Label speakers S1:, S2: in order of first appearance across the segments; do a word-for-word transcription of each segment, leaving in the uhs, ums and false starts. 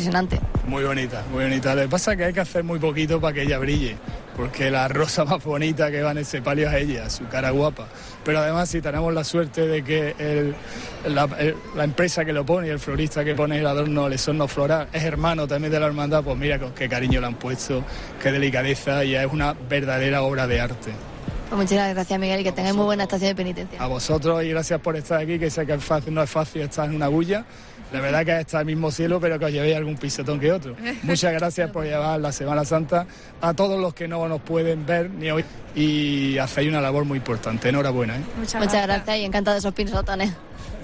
S1: impresionante.
S2: Muy bonita, muy bonita. Lo que pasa es que hay que hacer muy poquito para que ella brille, porque la rosa más bonita que va en ese palio es ella, su cara guapa. Pero además, si tenemos la suerte de que el, la, el, la empresa que lo pone y el florista que pone el adorno, el esorno floral, es hermano también de la hermandad, pues mira con qué cariño le han puesto, qué delicadeza, y es una verdadera obra de arte.
S1: Pues muchas gracias, Miguel, y que tengáis muy buena estación de penitencia.
S2: A vosotros, y gracias por estar aquí, que sé que es fácil, no es fácil estar en una bulla. La verdad que está el mismo cielo, pero que os llevéis algún pisotón que otro. Muchas gracias por llevar la Semana Santa a todos los que no nos pueden ver ni oír, y hacéis una labor muy importante. Enhorabuena, ¿eh?
S1: Muchas, Muchas gracias. gracias y encantado de esos pisotones.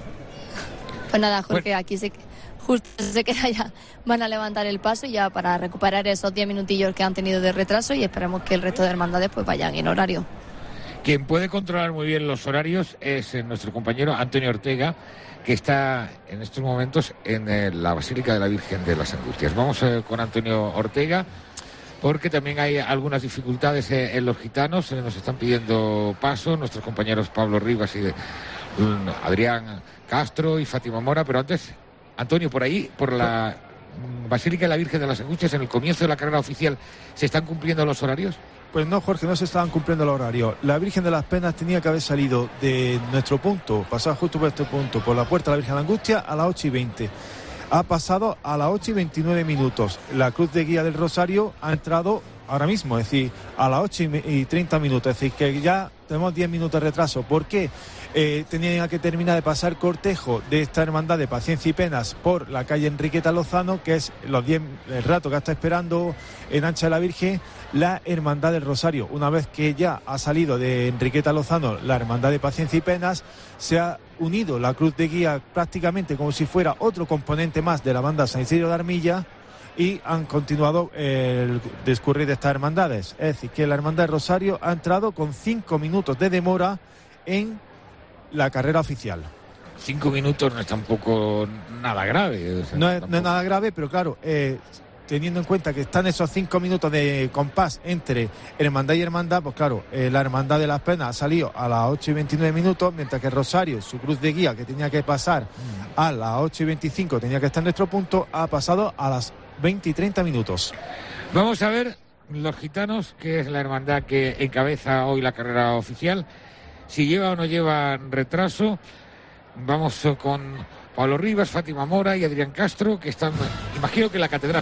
S1: Pues nada, Jorge, bueno. Aquí se, justo se queda ya. Van a levantar el paso ya para recuperar esos diez minutillos que han tenido de retraso, y esperemos que el resto de hermandades pues vayan en horario.
S3: Quien puede controlar muy bien los horarios es nuestro compañero Antonio Ortega, que está en estos momentos en eh, la Basílica de la Virgen de las Angustias. Vamos eh, con Antonio Ortega, porque también hay algunas dificultades eh, en los gitanos. Eh, nos están pidiendo paso nuestros compañeros Pablo Rivas y de, um, Adrián Castro y Fátima Mora. Pero antes, Antonio, por ahí, por la um, Basílica de la Virgen de las Angustias, en el comienzo de la carrera oficial, ¿se están cumpliendo los horarios?
S4: Pues no, Jorge, no se estaban cumpliendo los horarios. La Virgen de las Penas tenía que haber salido de nuestro punto, pasado justo por este punto, por la puerta de la Virgen de la Angustia a las ocho y veinte. Ha pasado a las ocho y veintinueve minutos. La cruz de guía del Rosario ha entrado ahora mismo, es decir, a las ocho y treinta minutos. Es decir, que ya tenemos diez minutos de retraso. ¿Por qué? Eh, tenía que terminar de pasar cortejo de esta hermandad de Paciencia y Penas por la calle Enriqueta Lozano, que es los diez, el rato que está esperando en Ancha de la Virgen la hermandad del Rosario. Una vez que ya ha salido de Enriqueta Lozano la hermandad de Paciencia y Penas, se ha unido la cruz de guía prácticamente como si fuera otro componente más de la banda San Isidro de Armilla, y han continuado el discurrir de estas hermandades. Es decir, que la hermandad del Rosario ha entrado con cinco minutos de demora en la carrera oficial.
S3: Cinco minutos no es tampoco nada grave. O sea,
S4: no, es, no es nada grave, pero claro, eh, teniendo en cuenta que están esos cinco minutos de compás entre hermandad y hermandad, pues claro, eh, la hermandad de las Penas ha salido a las ocho y veintinueve minutos, mientras que Rosario, su cruz de guía, que tenía que pasar a las ocho y veinticinco, tenía que estar en nuestro punto, ha pasado a las veinte y treinta minutos.
S3: Vamos a ver los gitanos, que es la hermandad que encabeza hoy la carrera oficial, si lleva o no lleva retraso. Vamos con Pablo Rivas, Fátima Mora y Adrián Castro, que están, imagino que en la catedral.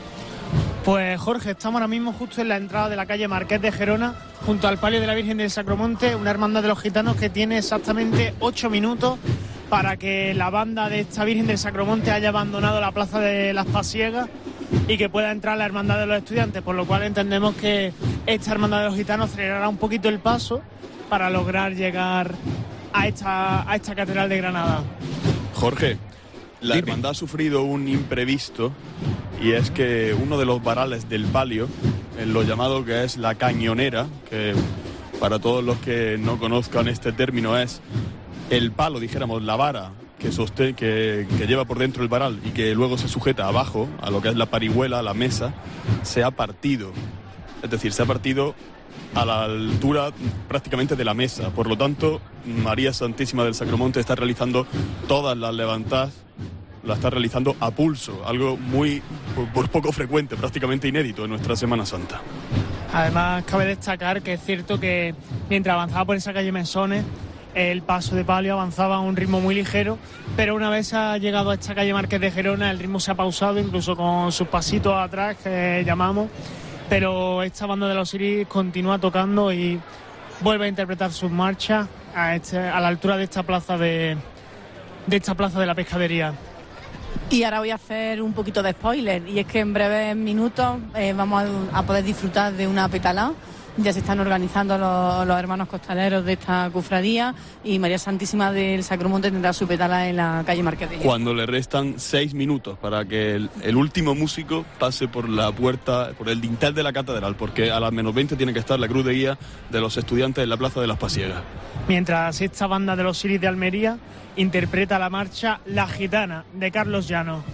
S5: Pues Jorge, estamos ahora mismo justo en la entrada de la calle Marqués de Gerona, junto al palio de la Virgen del Sacromonte, una hermandad de los gitanos que tiene exactamente ocho minutos para que la banda de esta Virgen del Sacromonte haya abandonado la plaza de las Pasiegas y que pueda entrar la hermandad de los estudiantes, por lo cual entendemos que esta hermandad de los gitanos acelerará un poquito el paso para lograr llegar a esta, a esta catedral de Granada.
S6: Jorge, la Dime. hermandad ha sufrido un imprevisto, y es que uno de los varales del palio, en lo llamado que es la cañonera, que para todos los que no conozcan este término es el palo, dijéramos, la vara que, sostén, que, que lleva por dentro el varal y que luego se sujeta abajo a lo que es la parihuela, la mesa, se ha partido. Es decir, se ha partido a la altura prácticamente de la mesa. Por lo tanto, María Santísima del Sacromonte está realizando todas las levantadas, la está realizando a pulso, algo muy, por poco frecuente, prácticamente inédito en nuestra Semana Santa.
S5: Además, cabe destacar que es cierto que mientras avanzaba por esa calle Mesones, el paso de palio avanzaba a un ritmo muy ligero, pero una vez ha llegado a esta calle Marqués de Gerona, el ritmo se ha pausado, incluso con sus pasitos atrás, que llamamos, pero esta banda de los Osiris continúa tocando y vuelve a interpretar sus marchas a, este, a la altura de esta plaza de, de esta plaza de la Pescadería.
S7: Y ahora voy a hacer un poquito de spoiler, y es que en breves minutos eh, vamos a, a poder disfrutar de una petalá. Ya se están organizando los, los hermanos costaleros de esta cofradía, y María Santísima del Sacromonte tendrá su petalá en la calle Marqués de Gerona.
S6: Cuando le restan seis minutos para que el, el último músico pase por la puerta, por el dintel de la catedral, porque a las menos veinte tiene que estar la cruz de guía de los estudiantes en la plaza de las Pasiegas.
S5: Mientras esta banda de los Osiris de Almería interpreta la marcha La Gitana, de Carlos Llano.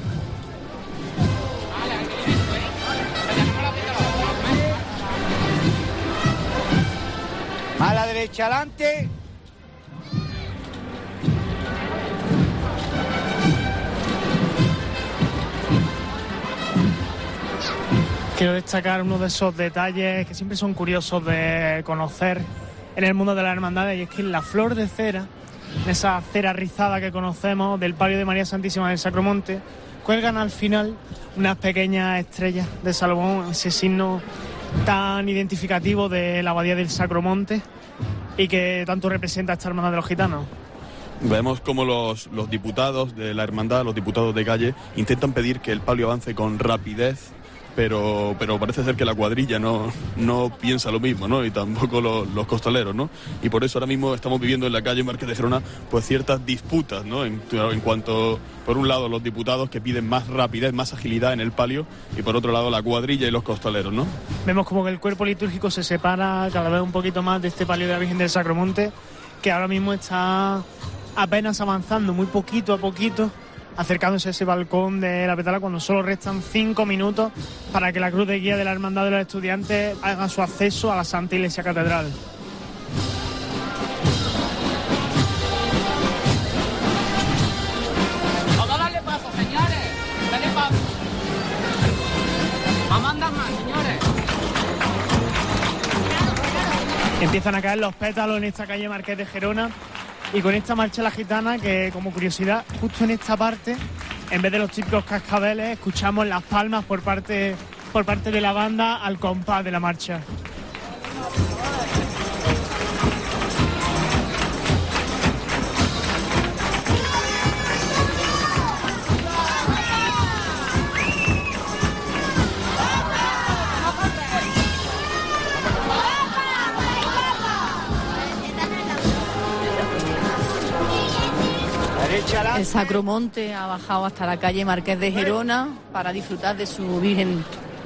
S8: A la derecha, adelante.
S5: Quiero destacar uno de esos detalles que siempre son curiosos de conocer en el mundo de las hermandades, y es que en la flor de cera, en esa cera rizada que conocemos del palio de María Santísima del Sacromonte, cuelgan al final unas pequeñas estrellas de Salomón, ese signo tan identificativo de la abadía del Sacromonte y que tanto representa a esta hermandad de los gitanos.
S6: Vemos cómo los, los diputados de la hermandad, los diputados de calle, intentan pedir que el palio avance con rapidez, pero, pero parece ser que la cuadrilla no, no piensa lo mismo, ¿no? Y tampoco los, los costaleros, ¿no? Y por eso ahora mismo estamos viviendo en la calle Marqués de Gerona pues ciertas disputas, ¿no? En, en cuanto, por un lado, los diputados que piden más rapidez, más agilidad en el palio, y por otro lado la cuadrilla y los costaleros, ¿no?
S5: Vemos como que el cuerpo litúrgico se separa cada vez un poquito más de este palio de la Virgen del Sacromonte, que ahora mismo está apenas avanzando muy poquito a poquito, acercándose a ese balcón de la Petala, cuando solo restan cinco minutos para que la cruz de guía de la Hermandad de los Estudiantes haga su acceso a la Santa Iglesia Catedral.
S9: Vamos a darle paso, señores. Dale paso. Vamos a andar más, señores.
S5: Empiezan a caer los pétalos en esta calle Marqués de Gerona. Y con esta marcha la gitana, que como curiosidad, justo en esta parte, en vez de los típicos cascabeles, escuchamos las palmas por parte, por parte de la banda al compás de la marcha.
S7: El Sacromonte ha bajado hasta la calle Marqués de Gerona para disfrutar de su Virgen.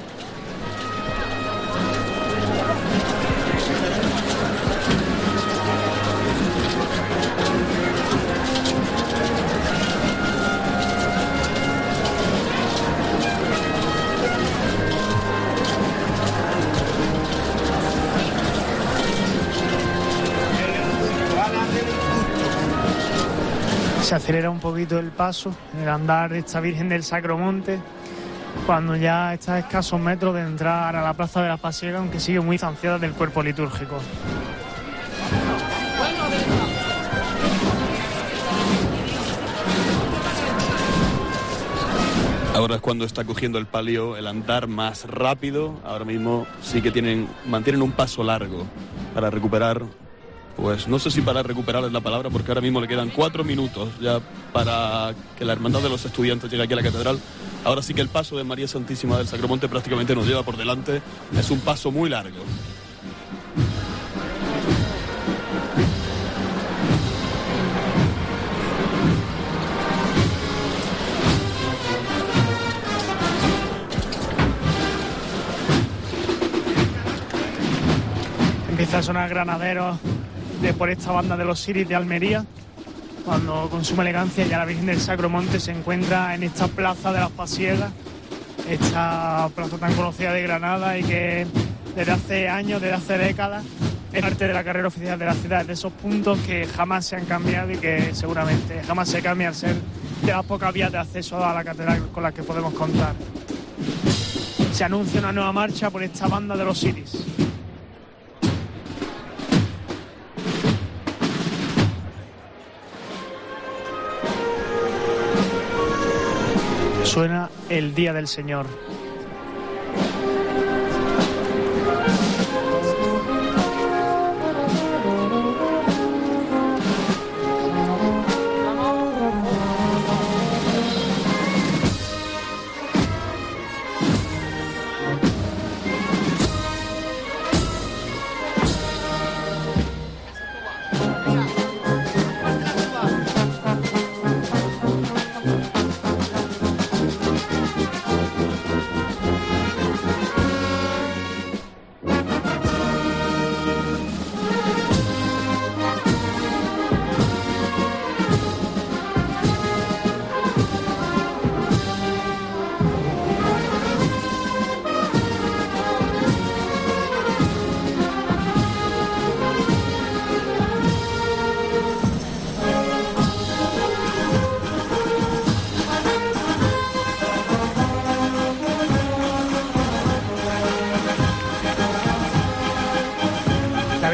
S5: Se acelera un poquito el paso en el andar de esta Virgen del Sacromonte, cuando ya está a escasos metros de entrar a la Plaza de las Pasiegas, aunque sigue muy distanciada del cuerpo litúrgico.
S6: Ahora es cuando está cogiendo el palio el andar más rápido. Ahora mismo sí que tienen, mantienen un paso largo para recuperar. Pues no sé si para recuperar es la palabra, porque ahora mismo le quedan cuatro minutos ya para que la Hermandad de los Estudiantes llegue aquí a la Catedral. Ahora sí que el paso de María Santísima del Sacromonte prácticamente nos lleva por delante. Es un paso muy largo.
S5: Empieza a sonar Granaderos de por esta banda de los Siris de Almería, cuando con suma elegancia ya la Virgen del Sacromonte se encuentra en esta Plaza de las Pasiegas, esta plaza tan conocida de Granada y que desde hace años, desde hace décadas, es parte de la carrera oficial de la ciudad, de esos puntos que jamás se han cambiado y que seguramente jamás se cambia al ser de las pocas vías de acceso a la catedral con las que podemos contar. Se anuncia una nueva marcha por esta banda de los Siris. Suena el Día del Señor.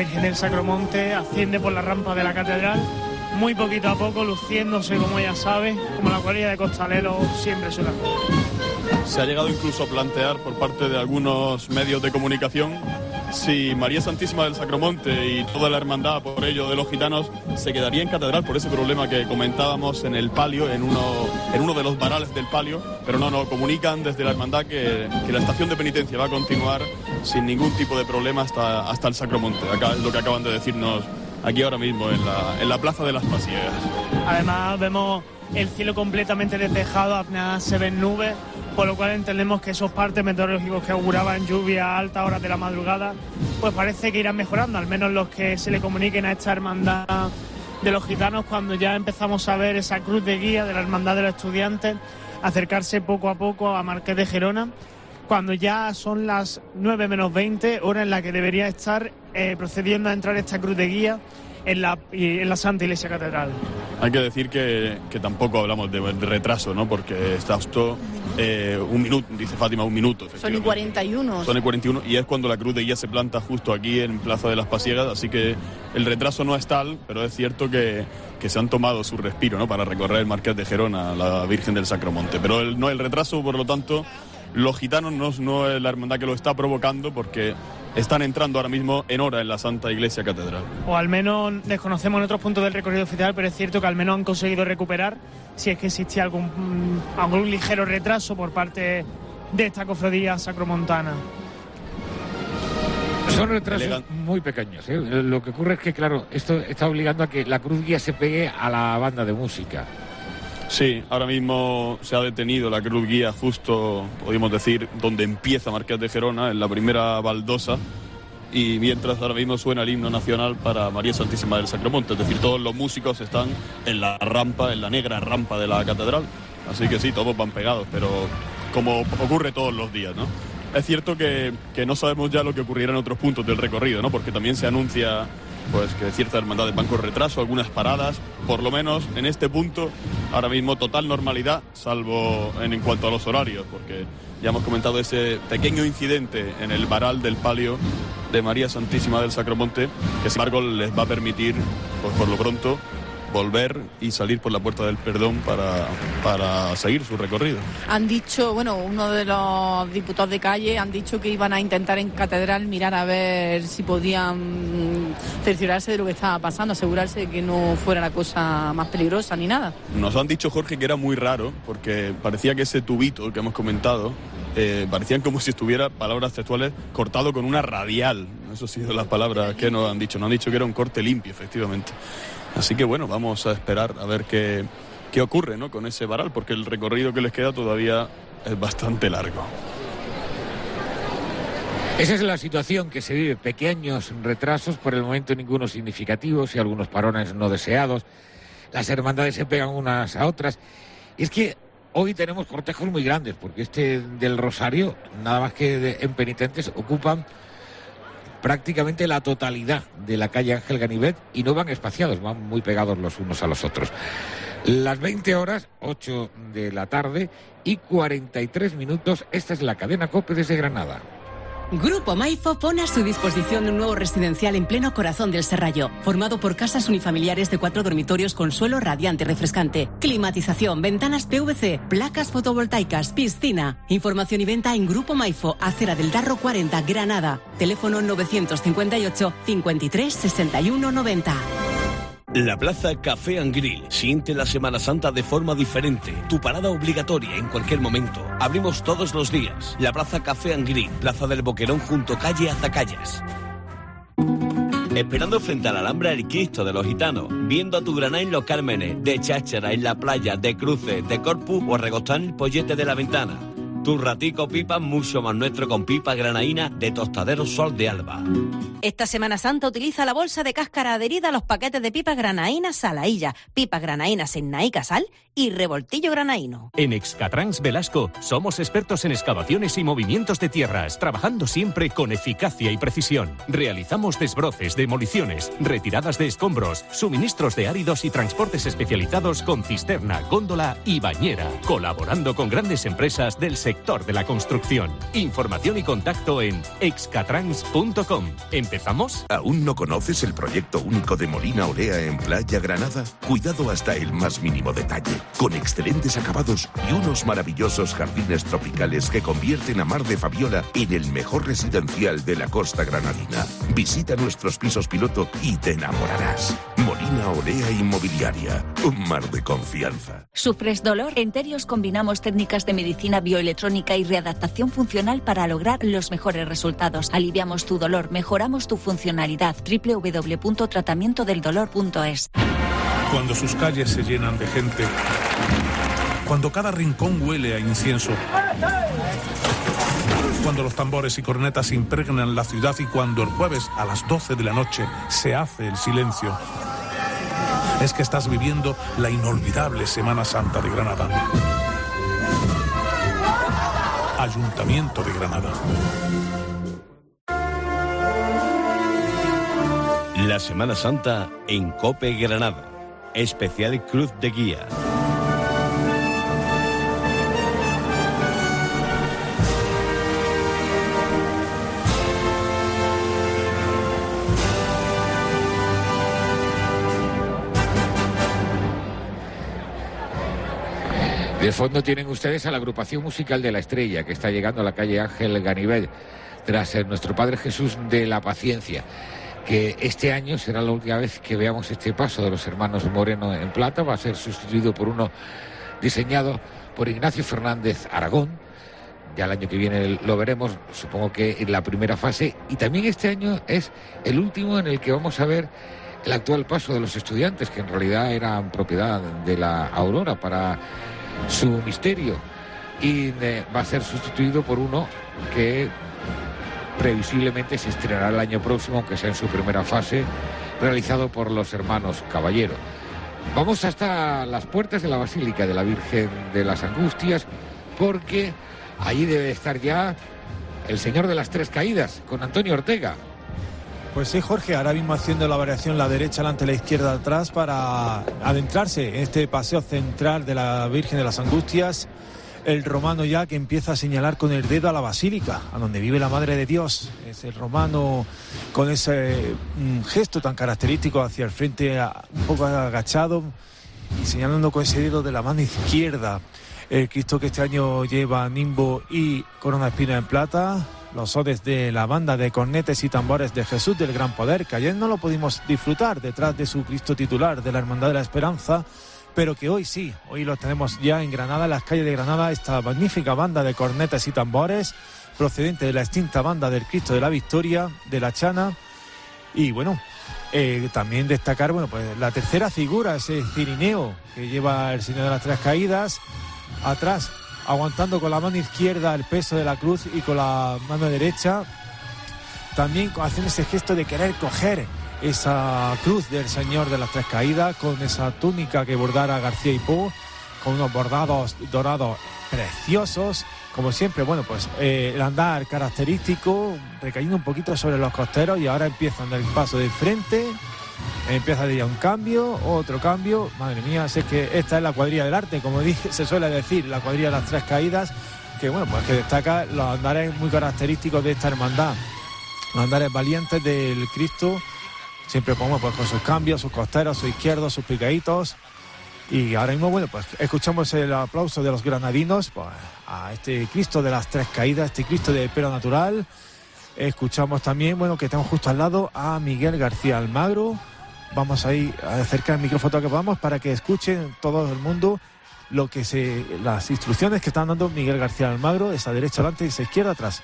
S5: Virgen del Sacromonte asciende por la rampa de la catedral, muy poquito a poco, luciéndose, como ya sabe, como la cuadrilla de costaleros siempre suele hacer.
S6: Se ha llegado incluso a plantear por parte de algunos medios de comunicación si María Santísima del Sacromonte y toda la hermandad, por ello, de los gitanos, se quedaría en catedral por ese problema que comentábamos en el palio, en uno, en uno de los varales del palio, pero no, no, comunican desde la hermandad que, que la estación de penitencia va a continuar sin ningún tipo de problema hasta, hasta el Sacromonte. Acá es lo que acaban de decirnos aquí ahora mismo, en la, en la Plaza de las Pasiegas.
S5: Además vemos el cielo completamente despejado, apenas se ven nubes, por lo cual entendemos que esos partes meteorológicos que auguraban lluvia a altas horas de la madrugada, pues parece que irán mejorando, al menos los que se le comuniquen a esta hermandad de los gitanos, cuando ya empezamos a ver esa cruz de guía de la hermandad de los estudiantes acercarse poco a poco a Marqués de Gerona, cuando ya son las nueve menos veinte, hora en la que debería estar eh, procediendo a entrar esta cruz de guía en la, en la Santa Iglesia Catedral.
S6: Hay que decir que, que tampoco hablamos de, de retraso, ¿no? Porque está esto eh, un minuto, dice Fátima, un minuto.
S7: Son y cuarenta y uno.
S6: Son y cuarenta y uno y es cuando la cruz de guía se planta justo aquí en Plaza de las Pasiegas, así que el retraso no es tal, pero es cierto que, que se han tomado su respiro, ¿no? Para recorrer el Marqués de Gerona, la Virgen del Sacromonte. Pero el, no el retraso, por lo tanto, los gitanos no, no es la hermandad que lo está provocando, porque están entrando ahora mismo en hora en la Santa Iglesia Catedral.
S5: O al menos desconocemos en otros puntos del recorrido oficial, pero es cierto que al menos han conseguido recuperar, si es que existía algún, algún ligero retraso por parte de esta cofradía sacromontana.
S3: Son retrasos Elegant. muy pequeños, ¿eh? Lo que ocurre es que, claro, esto está obligando a que la cruz guía se pegue a la banda de música.
S6: Sí, ahora mismo se ha detenido la cruz guía justo, podríamos decir, donde empieza Marqués de Gerona, en la primera baldosa, y mientras ahora mismo suena el himno nacional para María Santísima del Sacromonte, es decir, todos los músicos están en la rampa, en la negra rampa de la catedral, así que sí, todos van pegados, pero como ocurre todos los días, ¿no? Es cierto que, que no sabemos ya lo que ocurrirá en otros puntos del recorrido, ¿no? Porque también se anuncia pues que ciertas hermandades van con retraso, algunas paradas, por lo menos en este punto, ahora mismo total normalidad, salvo en, en cuanto a los horarios, porque ya hemos comentado ese pequeño incidente en el varal del palio de María Santísima del Sacromonte, que sin embargo les va a permitir, pues por lo pronto, volver y salir por la Puerta del Perdón para, para seguir su recorrido.
S7: Han dicho, bueno, uno de los diputados de calle han dicho que iban a intentar en catedral mirar a ver si podían cerciorarse de lo que estaba pasando, asegurarse de que no fuera la cosa más peligrosa ni nada.
S6: Nos han dicho, Jorge, que era muy raro, porque parecía que ese tubito que hemos comentado, eh, parecían como si estuviera, palabras textuales, cortado con una radial. Eso ha sido las palabras que nos han dicho. Nos han dicho que era un corte limpio, efectivamente. Así que bueno, vamos a esperar a ver qué, qué ocurre, ¿no? Con ese varal, porque el recorrido que les queda todavía es bastante largo.
S3: Esa es la situación que se vive, pequeños retrasos, por el momento ninguno significativos y algunos parones no deseados. Las hermandades se pegan unas a otras. Y es que hoy tenemos cortejos muy grandes, porque este del Rosario, nada más que de, en penitentes, ocupan prácticamente la totalidad de la calle Ángel Ganivet y no van espaciados, van muy pegados los unos a los otros. Las veinte horas, ocho de la tarde y cuarenta y tres minutos, esta es la cadena COPE desde Granada.
S10: Grupo Maifo pone a su disposición un nuevo residencial en pleno corazón del Serrallo, formado por casas unifamiliares de cuatro dormitorios con suelo radiante y refrescante, climatización, ventanas P V C, placas fotovoltaicas, piscina. Información y venta en Grupo Maifo, Acera del Darro cuarenta, Granada. Teléfono novecientos cincuenta y ocho, cincuenta y tres, sesenta y uno, noventa.
S11: La Plaza Café and Grill. Siente la Semana Santa de forma diferente. Tu parada obligatoria en cualquier momento. Abrimos todos los días. La Plaza Café and Grill. Plaza del Boquerón junto calle Azacallas. Esperando frente a la Alhambra el Cristo de los Gitanos. Viendo a tu Granada en Los Cármenes. De cháchara en la playa, de cruces, de Corpus o regostar el pollete de la ventana. Tu ratico pipa mucho más nuestro con pipa granaína de Tostadero Sol de Alba.
S12: Esta Semana Santa utiliza la bolsa de cáscara adherida a los paquetes de pipas granaínas Salailla, pipas granaínas en Naíca Sal y revoltillo granaíno.
S13: En Excatrans Velasco somos expertos en excavaciones y movimientos de tierras, trabajando siempre con eficacia y precisión. Realizamos desbroces, demoliciones, retiradas de escombros, suministros de áridos y transportes especializados con cisterna, góndola y bañera, colaborando con grandes empresas del sector sector de la construcción. Información y contacto en excatrans punto com. ¿Empezamos?
S14: ¿Aún no conoces el proyecto único de Molina Olea en Playa Granada? Cuidado hasta el más mínimo detalle, con excelentes acabados y unos maravillosos jardines tropicales que convierten a Mar de Fabiola en el mejor residencial de la costa granadina. Visita nuestros pisos piloto y te enamorarás. Molina Olea Inmobiliaria, un mar de confianza.
S15: ¿Sufres dolor? En Terios combinamos técnicas de medicina bioelectrónica y readaptación funcional para lograr los mejores resultados. Aliviamos tu dolor, mejoramos tu funcionalidad. doble u doble u doble u punto tratamiento del dolor punto es.
S16: Cuando sus calles se llenan de gente, cuando cada rincón huele a incienso, cuando los tambores y cornetas impregnan la ciudad y cuando el jueves a las doce de la noche se hace el silencio, es que estás viviendo la inolvidable Semana Santa de Granada. Ayuntamiento de Granada.
S11: La Semana Santa en COPE Granada. Especial Cruz de Guía.
S3: De fondo tienen ustedes a la agrupación musical de La Estrella, que está llegando a la calle Ángel Ganivet, tras ser nuestro Padre Jesús de la Paciencia, que este año será la última vez que veamos este paso de los hermanos Moreno en plata. Va a ser sustituido por uno diseñado por Ignacio Fernández Aragón. Ya el año que viene lo veremos, supongo que en la primera fase. Y también este año es el último en el que vamos a ver el actual paso de los Estudiantes, que en realidad eran propiedad de la Aurora para su misterio, y eh, va a ser sustituido por uno que previsiblemente se estrenará el año próximo, aunque sea en su primera fase, realizado por los hermanos Caballero. Vamos hasta las puertas de la Basílica de la Virgen de las Angustias, porque allí debe estar ya el Señor de las Tres Caídas, con Antonio Ortega.
S4: Pues sí, Jorge, ahora mismo haciendo la variación la derecha, delante, la izquierda, atrás, para adentrarse en este paseo central de la Virgen de las Angustias. El romano ya que empieza a señalar con el dedo a la basílica, a donde vive la Madre de Dios. Es el romano con ese mm, gesto tan característico hacia el frente, a, un poco agachado, y señalando con ese dedo de la mano izquierda. El Cristo que este año lleva nimbo y corona de espina en plata. Los sones de la banda de cornetes y tambores de Jesús del Gran Poder, que ayer no lo pudimos disfrutar detrás de su Cristo titular de la Hermandad de la Esperanza, pero que hoy sí, hoy lo tenemos ya en Granada, en las calles de Granada, esta magnífica banda de cornetes y tambores, procedente de la extinta banda del Cristo de la Victoria, de la Chana. Y bueno, eh, también destacar, bueno, pues la tercera figura, ese cirineo que lleva el Señor de las Tres Caídas, atrás, aguantando con la mano izquierda el peso de la cruz y con la mano derecha también haciendo ese gesto de querer coger esa cruz del Señor de las Tres Caídas, con esa túnica que bordara García Hipó, con unos bordados dorados preciosos, como siempre. Bueno, pues eh, el andar característico, recayendo un poquito sobre los costeros, y ahora empiezan el paso de frente. Empieza ya un cambio, otro cambio. Madre mía, sé que esta es la cuadrilla del arte, como dije, se suele decir, la cuadrilla de las Tres Caídas, que bueno, pues que destaca los andares muy característicos de esta hermandad, los andares valientes del Cristo, siempre ponemos pues con sus cambios, sus costeros, sus izquierdos, sus picaditos. Y ahora mismo, bueno, pues escuchamos el aplauso de los granadinos pues, a este Cristo de las Tres Caídas, este Cristo de pelo natural. Escuchamos también, bueno, que tenemos justo al lado a Miguel García Almagro. Vamos ahí a acercar el micrófono que podamos para que escuchen todo el mundo lo que se, las instrucciones que están dando Miguel García Almagro, esa derecha adelante y esa izquierda atrás.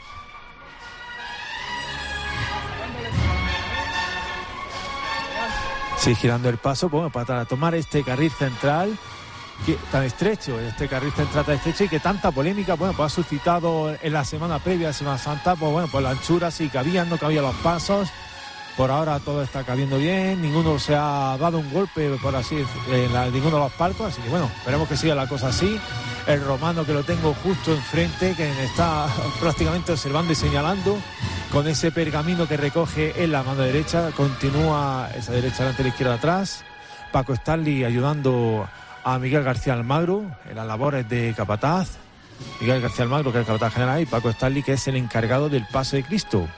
S4: Sí, girando el paso, bueno, para tomar este carril central que, tan estrecho, este carril central tan estrecho y que tanta polémica, bueno, pues ha suscitado en la semana previa a Semana Santa, pues bueno, pues la anchura sí cabían, no cabían los pasos. Por ahora todo está cabiendo bien, ninguno se ha dado un golpe, por así decirlo, en la, ninguno de los palcos, así que bueno, esperemos que siga la cosa así. El romano, que lo tengo justo enfrente, que me está prácticamente observando y señalando, con ese pergamino que recoge en la mano derecha, continúa esa derecha delante, la izquierda atrás. Paco Stanley ayudando a Miguel García Almagro en las labores de capataz. Miguel García Almagro, que es el capitán general, y Paco Stanley, que es el encargado del paso de Cristo.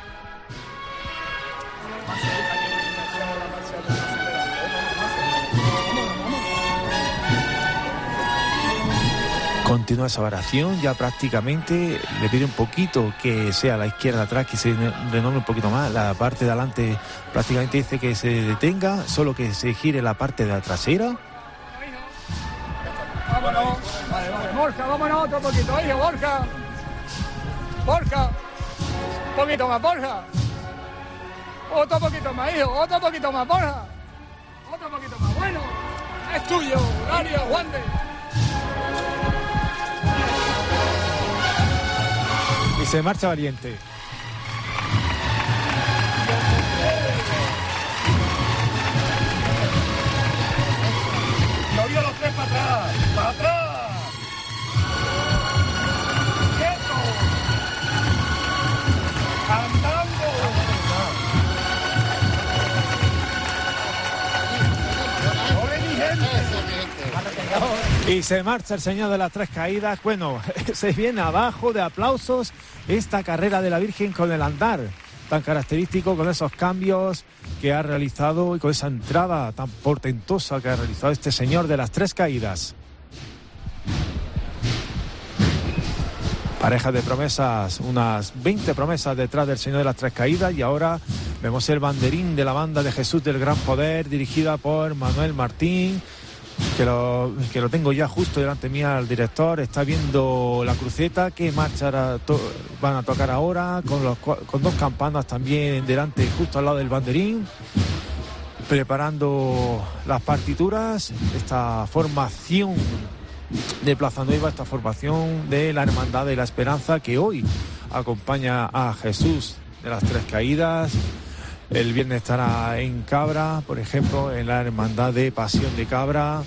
S4: Continúa esa variación, ya prácticamente le pide un poquito que sea a la izquierda atrás, que se renove un poquito más. La parte de adelante prácticamente dice que se detenga, solo que se gire la parte de la trasera.
S2: Vámonos, vale, vale. Borja, vámonos otro poquito, hijo, Borja. Borja, un poquito más, Borja. Otro poquito más, hijo, otro poquito más, Borja. Otro poquito más, bueno, es tuyo, Dario, Juan de.
S4: Y se marcha Valiente.
S8: ¡No vio los tres para atrás! ¡Para atrás! ¡Quieto! ¡Andando!
S4: Y se marcha el señor de las tres caídas. Bueno, se viene abajo de aplausos esta carrera de la Virgen con el andar tan característico, con esos cambios que ha realizado y con esa entrada tan portentosa que ha realizado este señor de las tres caídas. Pareja de promesas, unas veinte promesas detrás del señor de las tres caídas, y ahora vemos el banderín de la banda de Jesús del Gran Poder, dirigida por Manuel Martín, que lo, que lo tengo ya justo delante mía el director. Está viendo la cruceta que marcha to, van a tocar ahora, con, los, con dos campanas también delante, justo al lado del banderín, preparando las partituras. Esta formación de Plaza Nueva, esta formación de la Hermandad de la Esperanza, que hoy acompaña a Jesús de las Tres Caídas. El viernes estará en Cabra, por ejemplo, en la Hermandad de Pasión de Cabra.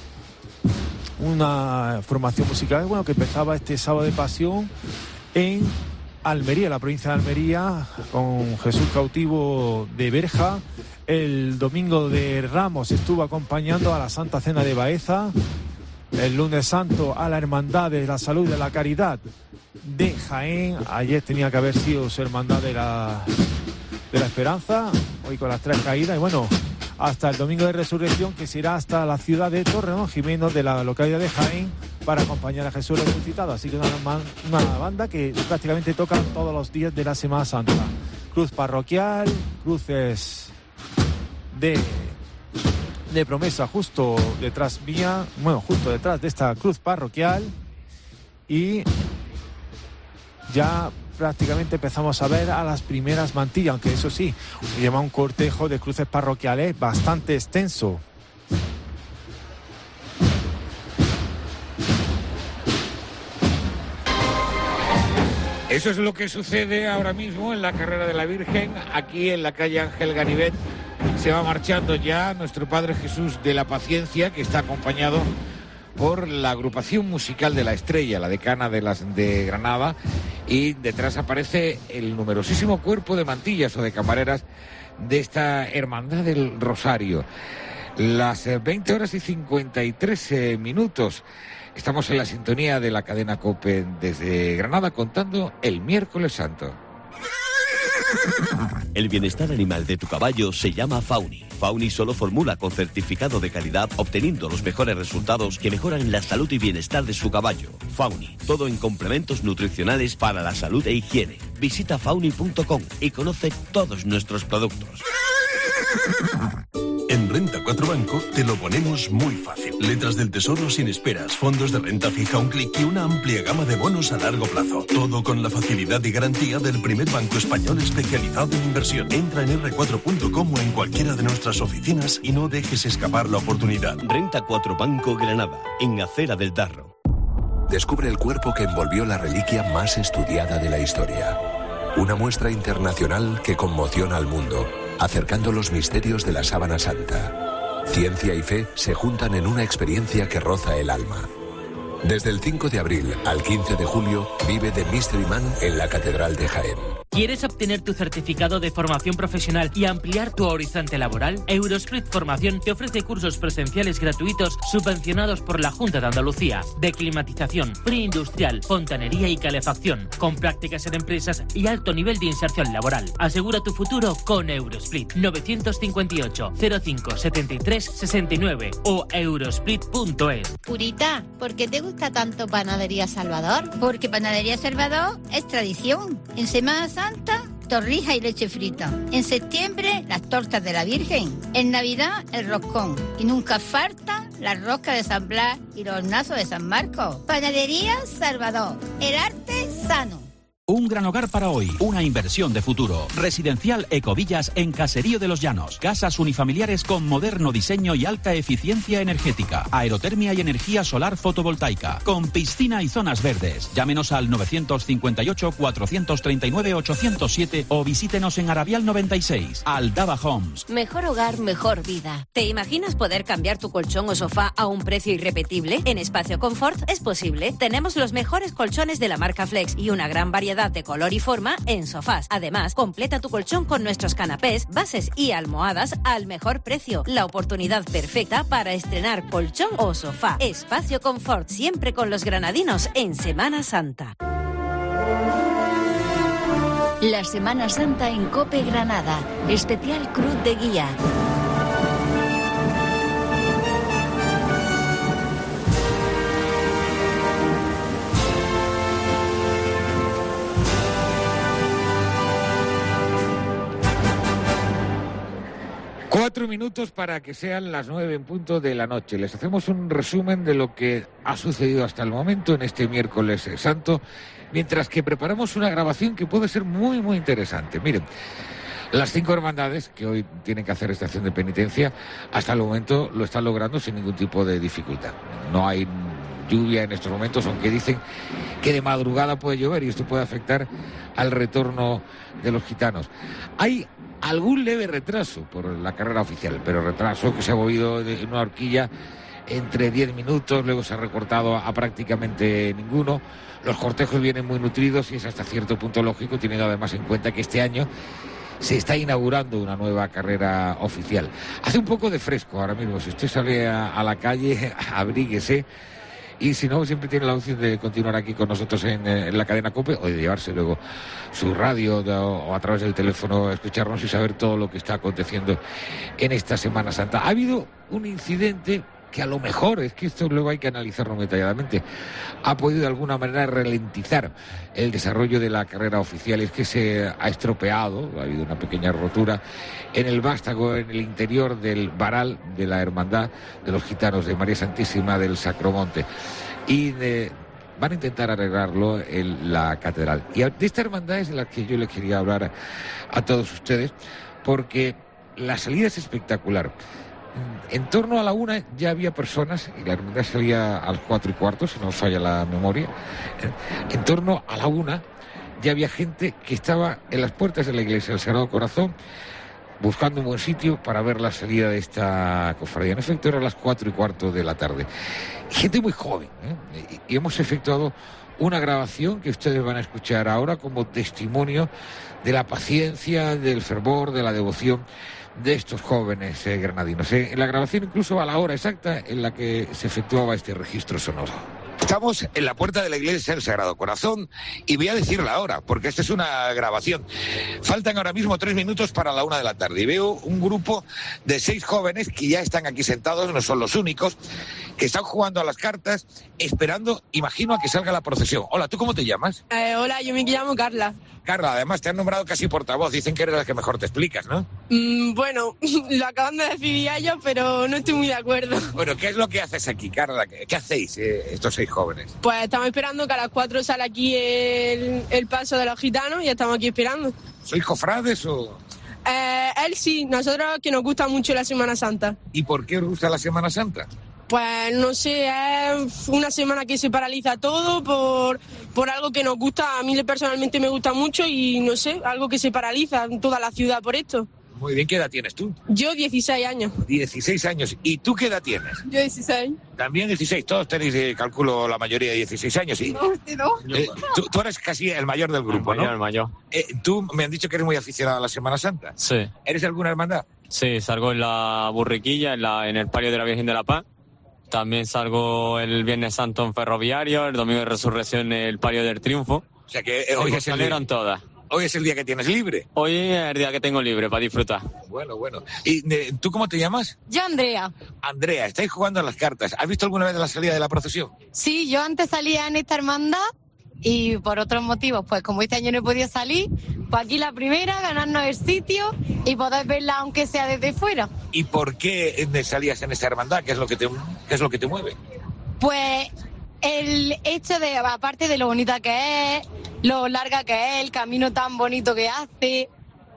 S4: Una formación musical, bueno, que empezaba este sábado de Pasión en Almería, la provincia de Almería, con Jesús cautivo de Berja. El domingo de Ramos estuvo acompañando a la Santa Cena de Baeza. El lunes santo a la Hermandad de la Salud y de la Caridad de Jaén. Ayer tenía que haber sido su Hermandad de la... de la Esperanza, hoy con las tres caídas, y bueno, hasta el domingo de Resurrección, que se irá hasta la ciudad de Torrejón de la localidad de Jaén, para acompañar a Jesús resucitado. Así que una, una banda que prácticamente tocan todos los días de la Semana Santa. Cruz parroquial, cruces de, de promesa justo detrás mía, bueno, justo detrás de esta cruz parroquial, y ya prácticamente empezamos a ver a las primeras mantillas, aunque eso sí, lleva un cortejo de cruces parroquiales bastante extenso.
S3: Eso es lo que sucede ahora mismo en la carrera de la Virgen, aquí en la calle Ángel Ganivet. Se va marchando ya nuestro Padre Jesús de la Paciencia, que está acompañado por la agrupación musical de la Estrella, la decana de las de Granada, y detrás aparece el numerosísimo cuerpo de mantillas o de camareras de esta Hermandad del Rosario. Las veinte horas y cincuenta y tres minutos. Estamos en la sintonía de la cadena COPE desde Granada, contando el miércoles santo.
S11: El bienestar animal de tu caballo se llama Fauni. Fauni solo formula con certificado de calidad, obteniendo los mejores resultados que mejoran la salud y bienestar de su caballo. Fauni, todo en complementos nutricionales para la salud e higiene. Visita fauni punto com y conoce todos nuestros productos.
S17: En Renta cuatro Banco te lo ponemos muy fácil. Letras del Tesoro sin esperas, fondos de renta fija a un clic y una amplia gama de bonos a largo plazo. Todo con la facilidad y garantía del primer banco español especializado en inversión. Entra en erre cuatro punto com o en cualquiera de nuestras oficinas y no dejes escapar la oportunidad.
S11: Renta cuatro Banco Granada, en Acera del Darro.
S18: Descubre el cuerpo que envolvió la reliquia más estudiada de la historia. Una muestra internacional que conmociona al mundo, acercando los misterios de la sábana santa. Ciencia y fe se juntan en una experiencia que roza el alma. Desde el cinco de abril al quince de julio, vive The Mystery Man en la Catedral de Jaén.
S19: ¿Quieres obtener tu certificado de formación profesional y ampliar tu horizonte laboral? Eurosplit Formación te ofrece cursos presenciales gratuitos subvencionados por la Junta de Andalucía, de climatización, preindustrial, fontanería y calefacción, con prácticas en empresas y alto nivel de inserción laboral. Asegura tu futuro con Eurosplit. novecientos cincuenta y ocho, cero cinco, setenta y tres, sesenta y nueve o eurosplit punto es.
S20: Purita, ¿por qué te gusta tanto Panadería Salvador? Porque Panadería Salvador es tradición. En Semana Santa, torrijas y leche frita. En septiembre, las tortas de la Virgen. En Navidad, el roscón. Y nunca falta la rosca de San Blas y los hornazos de San Marcos. Panadería Salvador. El arte sano.
S21: Un gran hogar para hoy, una inversión de futuro. Residencial Ecovillas en Caserío de los Llanos. Casas unifamiliares con moderno diseño y alta eficiencia energética. Aerotermia y energía solar fotovoltaica. Con piscina y zonas verdes. Llámenos al novecientos cincuenta y ocho, cuatrocientos treinta y nueve, ochocientos siete o visítenos en Arabial noventa y seis. Aldaba Homes.
S12: Mejor hogar, mejor vida. ¿Te imaginas poder cambiar tu colchón o sofá a un precio irrepetible? En Espacio Confort es posible. Tenemos los mejores colchones de la marca Flex y una gran variedad de color y forma en sofás. Además, completa tu colchón con nuestros canapés, bases y almohadas al mejor precio. La oportunidad perfecta para estrenar colchón o sofá. Espacio Confort, siempre con los granadinos en Semana Santa.
S15: La Semana Santa en COPE Granada. Especial Cruz de Guía.
S3: Cuatro minutos para que sean las nueve en punto de la noche. Les hacemos un resumen de lo que ha sucedido hasta el momento en este miércoles santo, mientras que preparamos una grabación que puede ser muy, muy interesante. Miren, las cinco hermandades que hoy tienen que hacer estación de penitencia, hasta el momento lo están logrando sin ningún tipo de dificultad. No hay lluvia en estos momentos, aunque dicen que de madrugada puede llover y esto puede afectar al retorno de los gitanos. Hay algún leve retraso por la carrera oficial, pero retraso que se ha movido en una horquilla entre diez minutos, luego se ha recortado a, a prácticamente ninguno. Los cortejos vienen muy nutridos y es hasta cierto punto lógico, teniendo además en cuenta que este año se está inaugurando una nueva carrera oficial. Hace un poco de fresco ahora mismo, si usted sale a, a la calle, abríguese. Y si no, siempre tiene la opción de continuar aquí con nosotros en, en la cadena COPE o de llevarse luego su radio de, o a través del teléfono, escucharnos y saber todo lo que está aconteciendo en esta Semana Santa. Ha habido un incidente que a lo mejor, es que esto luego hay que analizarlo detalladamente, ha podido de alguna manera ralentizar el desarrollo de la carrera oficial. Es que se ha estropeado, ha habido una pequeña rotura en el vástago, en el interior del varal de la Hermandad de los Gitanos de María Santísima del Sacromonte. Y de, van a intentar arreglarlo en la catedral. Y de esta hermandad es de la que yo les quería hablar a, a todos ustedes, porque la salida es espectacular. En torno a la una ya había personas, y la hermandad salía a las cuatro y cuarto, si no falla la memoria. En torno a la una ya había gente que estaba en las puertas de la iglesia del Sagrado Corazón buscando un buen sitio para ver la salida de esta cofradía. En efecto, eran las cuatro y cuarto de la tarde. Gente muy joven, ¿eh? Y hemos efectuado una grabación que ustedes van a escuchar ahora como testimonio de la paciencia, del fervor, de la devoción de estos jóvenes eh, granadinos. Eh, en la grabación incluso a la hora exacta en la que se efectuaba este registro sonoro.
S22: Estamos en la puerta de la iglesia del Sagrado Corazón y voy a decir la hora, porque esta es una grabación. Faltan ahora mismo tres minutos para la una de la tarde y veo un grupo de seis jóvenes que ya están aquí sentados, no son los únicos, que están jugando a las cartas, esperando, imagino, a que salga la procesión. Hola, ¿tú cómo te llamas?
S23: Eh, hola, yo me llamo Carla.
S22: Carla, además te han nombrado casi portavoz, dicen que eres la que mejor te explicas, ¿no?
S23: Mm, bueno, lo acaban de decidir ellos, pero no estoy muy de acuerdo.
S22: Bueno, ¿qué es lo que haces aquí, Carla? ¿Qué, qué hacéis eh, estos seis jóvenes?
S23: Pues estamos esperando que a las cuatro sale aquí el, el paso de los gitanos y estamos aquí esperando.
S22: ¿Sois cofrades o...?
S23: Eh, él sí, nosotros que nos gusta mucho la Semana Santa.
S22: ¿Y por qué os gusta la Semana Santa?
S23: Pues no sé, es una semana que se paraliza todo por, por algo que nos gusta, a mí personalmente me gusta mucho y no sé, algo que se paraliza en toda la ciudad por esto.
S22: Muy bien, ¿qué edad tienes tú?
S23: Yo dieciséis años.
S22: dieciséis años. ¿Y tú qué edad tienes?
S23: Yo dieciséis.
S22: También dieciséis. Todos tenéis, eh, calculo, la mayoría de dieciséis años, ¿sí?
S23: No, usted no.
S22: Eh, tú, tú eres casi el mayor del grupo,
S1: el mayor,
S22: ¿no?
S1: El mayor.
S22: Eh, tú me han dicho que eres muy aficionado a la Semana Santa.
S1: Sí.
S22: ¿Eres de alguna hermandad?
S1: Sí, salgo en la Burriquilla, en, la, en el palio de la Virgen de la Paz. También salgo el Viernes Santo en Ferroviario, el Domingo de Resurrección en el palio del Triunfo.
S22: O sea que eh, hoy es el día,
S1: todas.
S22: Hoy es el día que tienes libre.
S1: Hoy es el día que tengo libre para disfrutar.
S22: Bueno, bueno. ¿Y eh, tú cómo te llamas?
S5: Yo, Andrea.
S22: Andrea, estáis jugando a las cartas. ¿Has visto alguna vez la salida de la procesión?
S5: Sí, yo antes salía en esta hermandad y por otros motivos, pues como este año no he podido salir, pues aquí la primera, ganarnos el sitio y poder verla aunque sea desde fuera.
S22: ¿Y por qué eh, salías en esta hermandad? ¿Qué es lo que te, qué es lo que te mueve?
S5: Pues el hecho de, aparte de lo bonita que es, lo larga que es, el camino tan bonito que hace,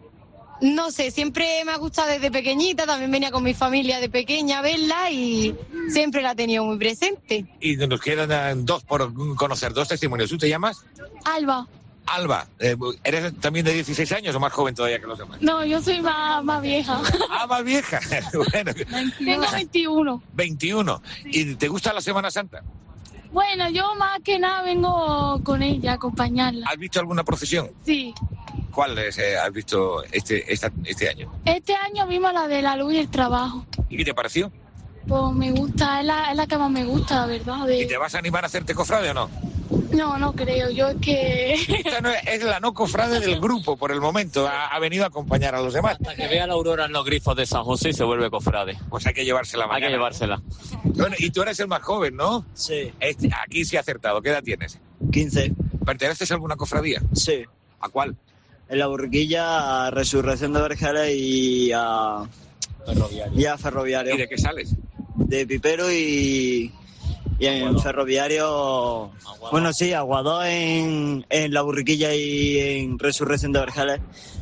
S5: no sé, siempre me ha gustado desde pequeñita, también venía con mi familia de pequeña a verla y siempre la he tenido muy presente.
S22: Y nos quedan eh, dos por conocer, dos testimonios. ¿Tú te llamas?
S5: Alba.
S22: Alba, eh, ¿eres también de dieciséis años o más joven todavía que los demás?
S5: No, yo soy más, más vieja.
S22: Ah, más vieja. Bueno,
S5: Tengo veintiuno.
S22: veintiuno. ¿Y te gusta la Semana Santa?
S5: Bueno, yo más que nada vengo con ella a acompañarla.
S22: ¿Has visto alguna procesión?
S5: Sí.
S22: ¿Cuál es, eh, has visto este, esta, este año?
S5: Este año vimos la de la luz y el trabajo.
S22: ¿Y qué te pareció?
S5: Pues me gusta, es la, es la que más me gusta, la verdad. De...
S22: ¿Y te vas a animar a hacerte cofrade o no?
S5: No, no creo, yo es que...
S22: Esta no es, es la no cofrade del grupo por el momento, ha, ha venido a acompañar a los demás.
S1: Hasta que vea la aurora en los grifos de San José y se vuelve cofrade.
S22: Pues hay que llevársela mañana.
S1: Hay que llevársela.
S22: Bueno, y tú eres el más joven, ¿no?
S9: Sí.
S22: Este, aquí sí ha acertado. ¿Qué edad tienes?
S9: quince.
S22: ¿Perteneces a alguna cofradía?
S9: Sí.
S22: ¿A cuál?
S9: En la Burriquilla, a Resurrección de Vergara y a...
S1: Ferroviario.
S9: Y a Ferroviario.
S22: ¿Y de qué sales?
S9: De Pipero y... Y en Aguado. Ferroviario, Aguado. Bueno, sí, Aguado en, en la Burriquilla y en Resurrección de Vergara.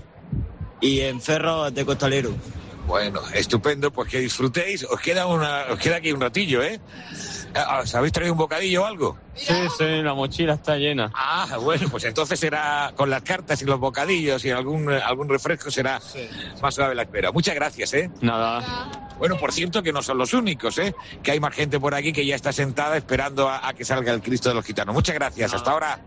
S9: Y en Ferro de Costalero.
S22: Bueno, estupendo, pues que disfrutéis. Os queda una, os queda aquí un ratillo, ¿eh? ¿Os habéis traído un bocadillo o algo?
S1: Sí, sí, la mochila está llena.
S22: Ah, bueno, pues entonces será con las cartas y los bocadillos y algún, algún refresco será sí. más suave la espera. Muchas gracias, ¿eh?
S1: Nada.
S22: Bueno, por cierto que no son los únicos, ¿eh? Que hay más gente por aquí que ya está sentada esperando a, a que salga el Cristo de los Gitanos. Muchas gracias, hasta ahora.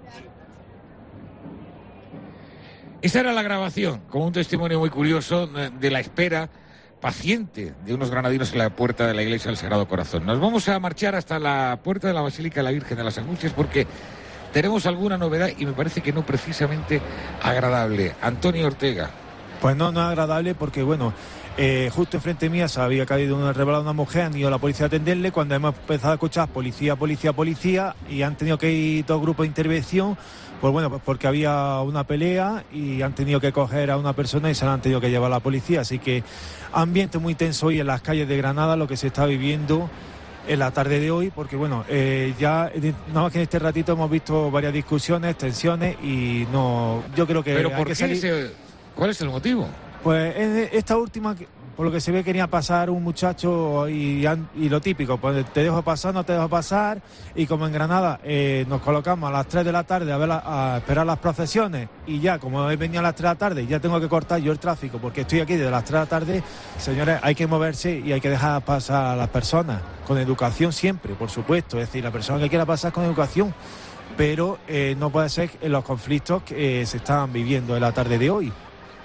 S3: Esta era la grabación, como un testimonio muy curioso de la espera paciente de unos granadinos en la puerta de la iglesia del Sagrado Corazón. Nos vamos a marchar hasta la puerta de la Basílica de la Virgen de las Angustias porque tenemos alguna novedad y me parece que no precisamente agradable. Antonio Ortega.
S4: Pues no, no es agradable porque, bueno, eh, justo enfrente mía se había caído una revelada una mujer, han ido a la policía a atenderle, cuando hemos empezado a escuchar policía, policía, policía, y han tenido que ir dos grupos de intervención, pues bueno, pues porque había una pelea y han tenido que coger a una persona y se la han tenido que llevar a la policía, así que ambiente muy tenso hoy en las calles de Granada, lo que se está viviendo en la tarde de hoy, porque bueno, eh, ya nada más que en este ratito hemos visto varias discusiones, tensiones y no, yo creo que
S3: ¿Pero
S4: hay
S3: por
S4: que
S3: qué
S4: salir...
S3: se... ¿Cuál es el motivo?
S4: Pues en esta última, por lo que se ve, quería pasar un muchacho y, y lo típico, pues te dejo pasar, no te dejo pasar, y como en Granada eh, nos colocamos a las tres de la tarde a, ver la, a esperar las procesiones y ya, como he venido a las tres de la tarde, ya tengo que cortar yo el tráfico porque estoy aquí desde las tres de la tarde, señores, hay que moverse y hay que dejar pasar a las personas, con educación siempre, por supuesto, es decir, la persona que quiera pasar con educación, pero eh, no puede ser en los conflictos que eh, se están viviendo en la tarde de hoy.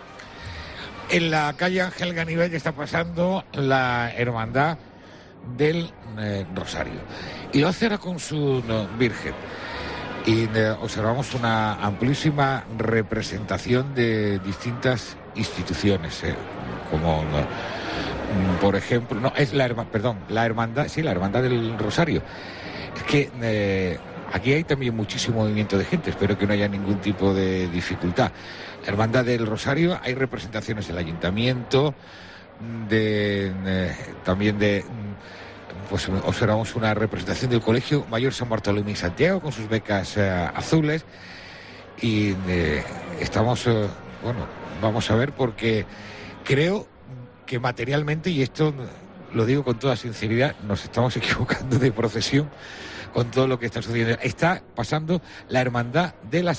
S3: En la calle Ángel Ganivet está pasando la hermandad del eh, Rosario. Y lo hace ahora con su no, Virgen. Y eh, observamos una amplísima representación de distintas instituciones, eh, como, no, por ejemplo, no, es la hermandad, perdón, la hermandad, sí, la hermandad del Rosario. Es que eh, aquí hay también muchísimo movimiento de gente, espero que no haya ningún tipo de dificultad. Hermandad del Rosario, hay representaciones del Ayuntamiento, de, de también de, pues observamos una representación del Colegio Mayor San Bartolomé y Santiago con sus becas eh, azules y eh, estamos, eh, bueno, vamos a ver porque creo que materialmente, y esto lo digo con toda sinceridad, nos estamos equivocando de procesión con todo lo que está sucediendo. Está pasando la Hermandad de las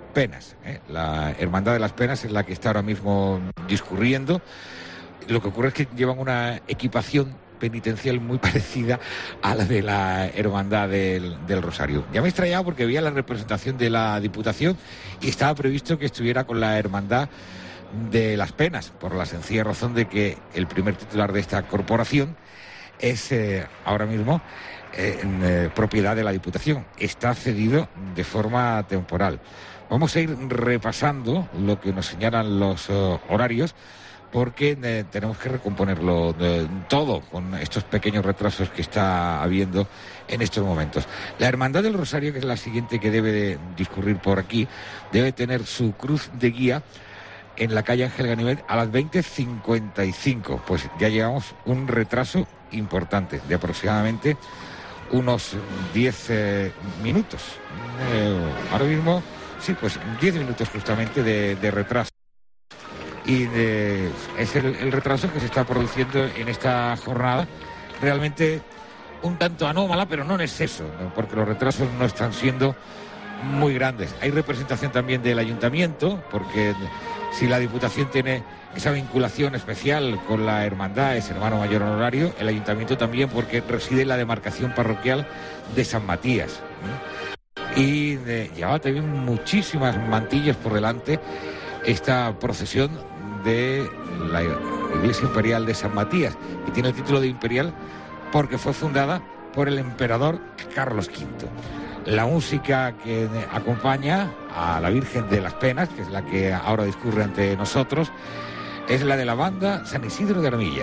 S3: Penas, ¿eh? La Hermandad de las Penas es la que está ahora mismo discurriendo. Lo que ocurre es que llevan una equipación penitencial muy parecida a la de la Hermandad del, del Rosario. Ya me he extrañado porque veía la representación de la Diputación y estaba previsto que estuviera con la Hermandad de las Penas, por la sencilla razón de que el primer titular de esta corporación es eh, ahora mismo eh, en, eh, propiedad de la Diputación. Está cedido de forma temporal. Vamos a ir repasando lo que nos señalan los uh, horarios, porque eh, tenemos que recomponerlo eh, todo con estos pequeños retrasos que está habiendo en estos momentos. La Hermandad del Rosario, que es la siguiente que debe de discurrir por aquí, debe tener su cruz de guía en la calle Ángel Ganivet a las veinte cincuenta y cinco. Pues ya llevamos un retraso importante de aproximadamente unos diez eh, minutos. Eh, ahora mismo, sí, pues diez minutos justamente de, de retraso. Y de, es el, el retraso que se está produciendo en esta jornada, realmente un tanto anómala, pero no en exceso, ¿no? Porque los retrasos no están siendo muy grandes. Hay representación también del ayuntamiento, porque si la Diputación tiene esa vinculación especial con la hermandad, ese hermano mayor honorario, el ayuntamiento también, porque reside en la demarcación parroquial de San Matías, ¿no? Y eh, llevaba también muchísimas mantillas por delante esta procesión de la Iglesia Imperial de San Matías, que tiene el título de imperial porque fue fundada por el emperador Carlos quinto. La música que acompaña a la Virgen de las Penas, que es la que ahora discurre ante nosotros, es la de la banda San Isidro de Armilla.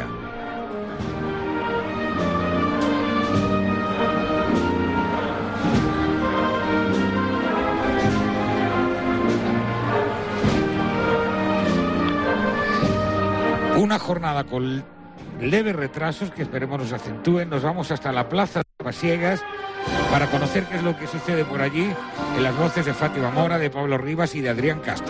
S3: Una jornada con leves retrasos que esperemos nos acentúen. Nos vamos hasta la Plaza de Pasiegas para conocer qué es lo que sucede por allí, en las voces de Fátima Mora, de Pablo Rivas y de Adrián Castro.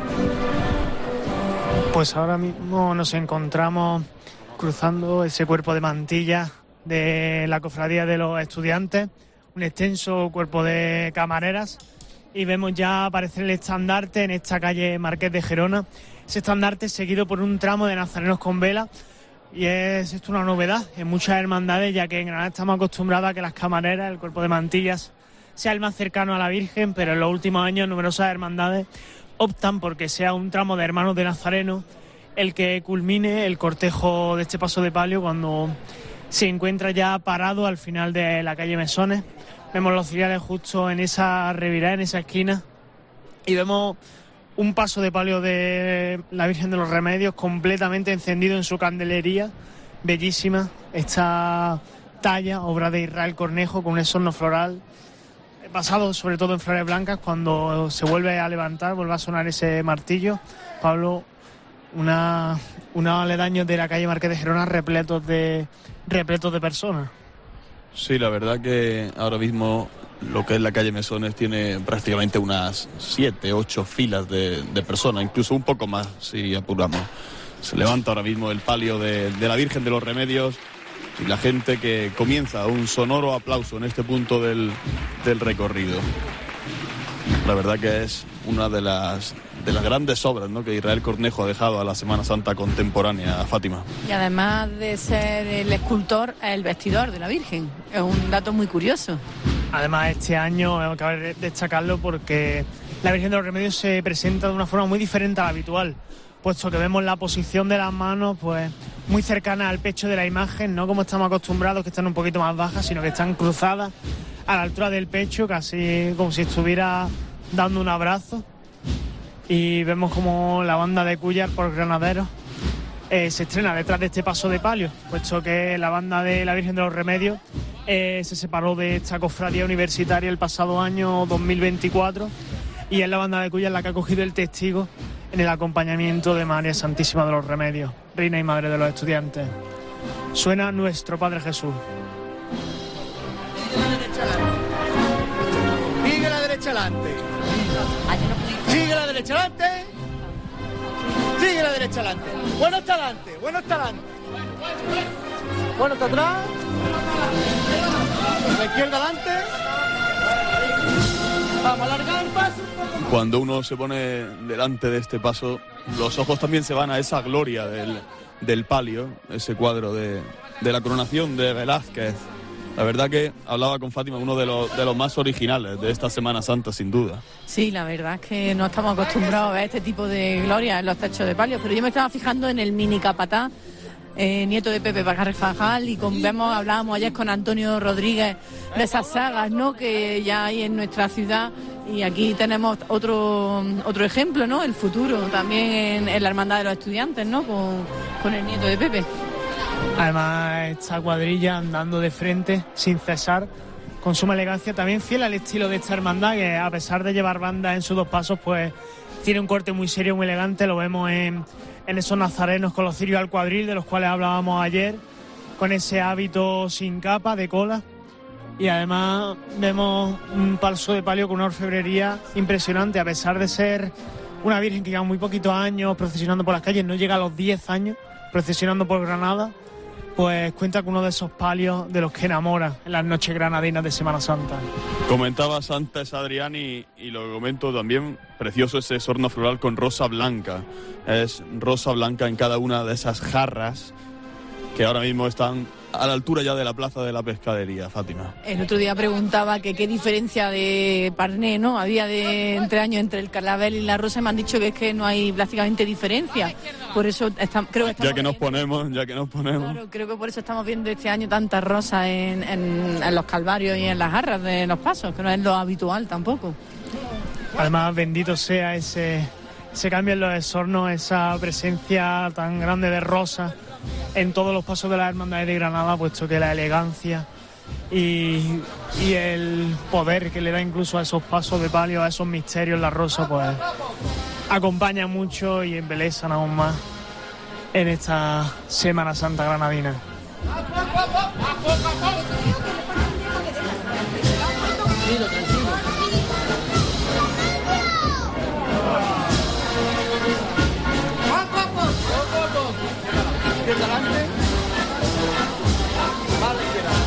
S6: Pues ahora mismo nos encontramos cruzando ese cuerpo de mantilla de la Cofradía de los Estudiantes, un extenso cuerpo de camareras, y vemos ya aparecer el estandarte en esta calle Marqués de Gerona. Ese estandarte seguido por un tramo de nazarenos con vela, y es esto una novedad en muchas hermandades, ya que en Granada estamos acostumbrados a que las camareras, el cuerpo de mantillas, sea el más cercano a la Virgen, pero en los últimos años numerosas hermandades optan porque sea un tramo de hermanos de Nazareno el que culmine el cortejo de este paso de palio cuando se encuentra ya parado al final de la calle Mesones. Vemos los ciriales justo en esa revirada, en esa esquina, y vemos un paso de palio de la Virgen de los Remedios completamente encendido en su candelería, bellísima, esta talla, obra de Israel Cornejo, con un esorno floral, basado sobre todo en flores blancas. Cuando se vuelve a levantar, vuelve a sonar ese martillo. Pablo, una, una aledaño de la calle Marqués de Gerona repletos de, repletos de personas.
S7: Sí, la verdad que ahora mismo lo que es la calle Mesones tiene prácticamente unas siete, ocho filas de, de personas, incluso un poco más si apuramos. Se levanta ahora mismo el palio de, de la Virgen de los Remedios y la gente que comienza un sonoro aplauso en este punto del, del recorrido. La verdad que es una de las, de las grandes obras, ¿no?, que Israel Cornejo ha dejado a la Semana Santa contemporánea, a Fátima.
S10: Y además de ser el escultor, es el vestidor de la Virgen. Es un dato muy curioso.
S6: Además, este año cabe destacarlo porque la Virgen de los Remedios se presenta de una forma muy diferente a la habitual, puesto que vemos la posición de las manos pues muy cercana al pecho de la imagen, no como estamos acostumbrados, que están un poquito más bajas, sino que están cruzadas a la altura del pecho, casi como si estuviera dando un abrazo. Y vemos como la banda de Cúllar por Granaderos eh, se estrena detrás de este paso de palio, puesto que la banda de la Virgen de los Remedios eh, se separó de esta cofradía universitaria el pasado año dos mil veinticuatro, y es la banda de Cúllar la que ha cogido el testigo en el acompañamiento de María Santísima de los Remedios, Reina y Madre de los Estudiantes. Suena Nuestro Padre Jesús.
S24: Sigue la derecha adelante. Sigue la derecha adelante. Sigue la derecha adelante. Bueno está adelante. Bueno está adelante. Bueno está atrás. La izquierda adelante. Vamos a alargar el paso un poco más.
S7: Cuando uno se pone delante de este paso, los ojos también se van a esa gloria del, del palio, ese cuadro de, de la coronación de Velázquez. La verdad que hablaba con Fátima, uno de los, de los más originales de esta Semana Santa, sin duda.
S10: Sí, la verdad es que no estamos acostumbrados a ver este tipo de gloria en los techos de palio, pero yo me estaba fijando en el mini capataz, eh, nieto de Pepe Carrefajal, y con, vemos, hablábamos ayer con Antonio Rodríguez de esas sagas, ¿no?, que ya hay en nuestra ciudad, y aquí tenemos otro otro ejemplo, ¿no?, el futuro, también en, en la Hermandad de los Estudiantes, ¿no?, con, con el nieto de Pepe.
S6: Además, esta cuadrilla andando de frente sin cesar, con suma elegancia, también fiel al estilo de esta hermandad, que a pesar de llevar bandas en sus dos pasos, pues tiene un corte muy serio, muy elegante. Lo vemos en, en esos nazarenos con los cirios al cuadril, de los cuales hablábamos ayer, con ese hábito sin capa, de cola. Y además vemos un paso de palio con una orfebrería impresionante, a pesar de ser una virgen que lleva muy poquitos años procesionando por las calles, no llega a los diez años procesionando por Granada, pues cuenta con uno de esos palios de los que enamora en las noches granadinas de Semana Santa.
S7: Comentabas antes, Adrián, y, y lo comento también, precioso ese sorno floral con rosa blanca. Es rosa blanca en cada una de esas jarras que ahora mismo están a la altura ya de la Plaza de la Pescadería, Fátima.
S10: El otro día preguntaba que qué diferencia de Parné, ¿no?, había de entre años entre el Carabel y la rosa, y me han dicho que es que no hay prácticamente diferencia. Por eso está, creo que estamos
S7: ya que nos
S10: viendo,
S7: ponemos, ya que nos ponemos.
S10: Claro, creo que por eso estamos viendo este año tantas rosas en, en, en los calvarios y en las jarras de los pasos, que no es lo habitual tampoco.
S6: Además, bendito sea ese, ese cambio en los exornos, esa presencia tan grande de rosa en todos los pasos de las hermandades de Granada, puesto que la elegancia y, y el poder que le da incluso a esos pasos de palio, a esos misterios, la rosa, pues acompaña mucho y embelezan aún más en esta Semana Santa granadina.
S24: Tranquilo, tranquilo. Adelante. Vale,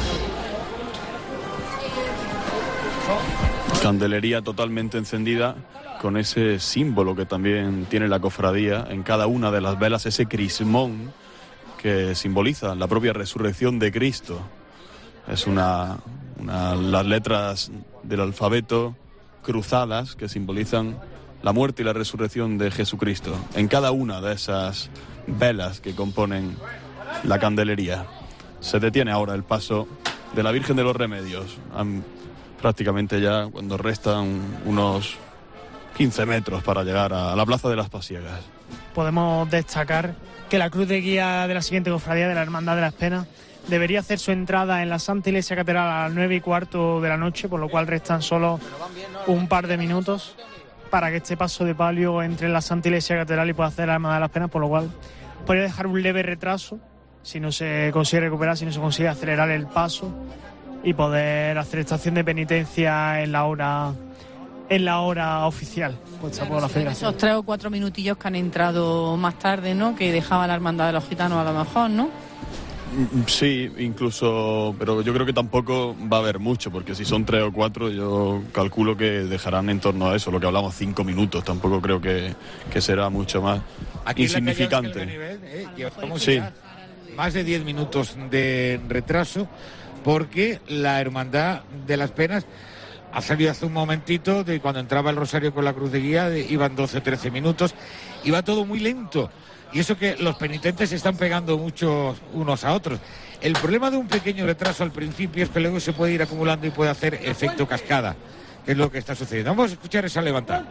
S7: Candelería totalmente encendida, con ese símbolo que también tiene la cofradía en cada una de las velas, ese crismón que simboliza la propia resurrección de Cristo. Es una, una las letras del alfabeto cruzadas que simbolizan la muerte y la resurrección de Jesucristo en cada una de esas velas que componen la candelería. Se detiene ahora el paso de la Virgen de los Remedios, Han, prácticamente ya cuando restan unos quince metros para llegar a la Plaza de las Pasiegas.
S6: Podemos destacar que la cruz de guía de la siguiente cofradía, de la Hermandad de las Penas, debería hacer su entrada en la Santa Iglesia Catedral a las nueve y cuarto de la noche, por lo cual restan solo un par de minutos para que este paso de palio entre en la Santa Iglesia Catedral y pueda hacer la Hermandad de las Penas, por lo cual podría dejar un leve retraso si no se consigue recuperar, si no se consigue acelerar el paso y poder hacer estación de penitencia en la hora en la hora oficial puesta por la Federación.
S10: Esos tres o cuatro minutillos que han entrado más tarde, ¿no?, que dejaba la Hermandad de los Gitanos a lo mejor, ¿no?
S7: Sí, incluso, pero yo creo que tampoco va a haber mucho, porque si son tres o cuatro, yo calculo que dejarán en torno a eso, lo que hablamos, cinco minutos. Tampoco creo que, que será mucho más
S3: Aquí
S7: insignificante.
S3: En la calle Ángel Benivel, eh, llevamos
S7: sí.
S3: ya más de diez minutos de retraso, porque la Hermandad de las Penas ha salido hace un momentito, de cuando entraba el Rosario con la cruz de guía, de, iban doce o trece minutos, iba todo muy lento. Y eso que los penitentes se están pegando mucho unos a otros. El problema de un pequeño retraso al principio es que luego se puede ir acumulando y puede hacer efecto cascada, que es lo que está sucediendo. Vamos a escuchar esa levantada.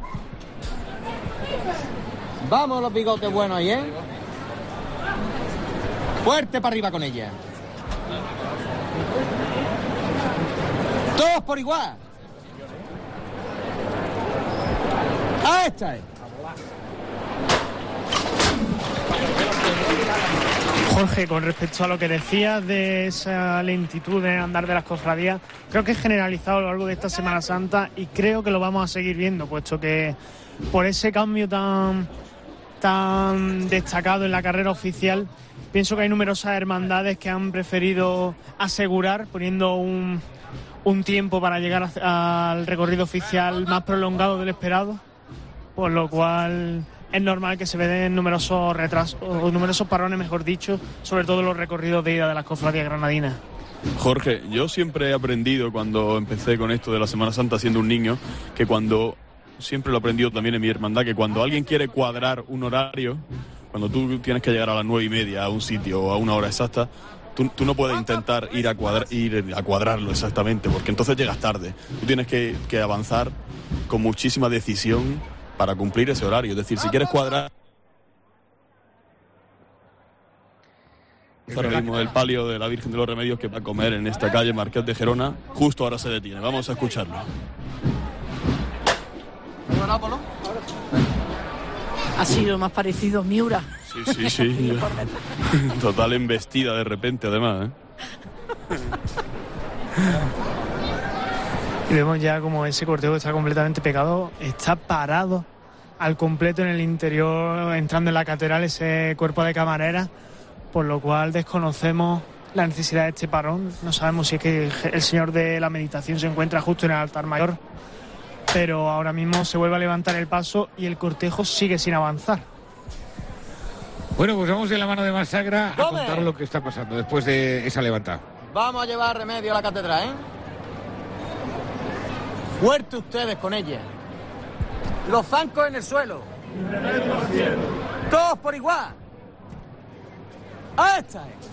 S24: Vamos los bigotes buenos ahí, ¿eh? Fuerte para arriba con ella. Todos por igual. Ahí está.
S6: Jorge, con respecto a lo que decías de esa lentitud de andar de las cofradías, creo que es generalizado a lo largo de esta Semana Santa y creo que lo vamos a seguir viendo, puesto que por ese cambio tan, tan destacado en la carrera oficial, pienso que hay numerosas hermandades que han preferido asegurar poniendo un, un tiempo para llegar a, al recorrido oficial más prolongado del esperado, por lo cual es normal que se den numerosos retrasos, o numerosos parones, mejor dicho, sobre todo los recorridos de ida de las cofradías granadinas.
S7: Jorge, yo siempre he aprendido cuando empecé con esto de la Semana Santa siendo un niño, que cuando, siempre lo he aprendido también en mi hermandad, que cuando alguien quiere cuadrar un horario, cuando tú tienes que llegar a las nueve y media a un sitio o a una hora exacta, Tú, tú no puedes intentar ir a, cuadra, ir a cuadrarlo exactamente, porque entonces llegas tarde. Tú tienes que, que avanzar con muchísima decisión para cumplir ese horario. Es decir, si quieres cuadrar... Ahora mismo el palio de la Virgen de los Remedios que va a comer en esta calle Marqués de Gerona, justo ahora se detiene. Vamos a escucharlo.
S10: Ha sido más parecido Miura.
S7: Sí, sí, sí. Total embestida de repente, además, ¿eh?
S6: Y vemos ya como ese cortejo está completamente pegado, está parado al completo en el interior, entrando en la catedral ese cuerpo de camarera, por lo cual desconocemos la necesidad de este parón. No sabemos si es que el señor de la meditación se encuentra justo en el altar mayor, pero ahora mismo se vuelve a levantar el paso y el cortejo sigue sin avanzar.
S3: Bueno, pues vamos de la mano de Masagra a
S24: ¿Dónde?
S3: contar lo que está pasando después de esa levantada.
S24: Vamos a llevar Remedio a la catedral, ¿eh? Fuerte ustedes con ella. Los zancos en el suelo.
S8: Remedio al cielo.
S24: Todos por igual. A esta es.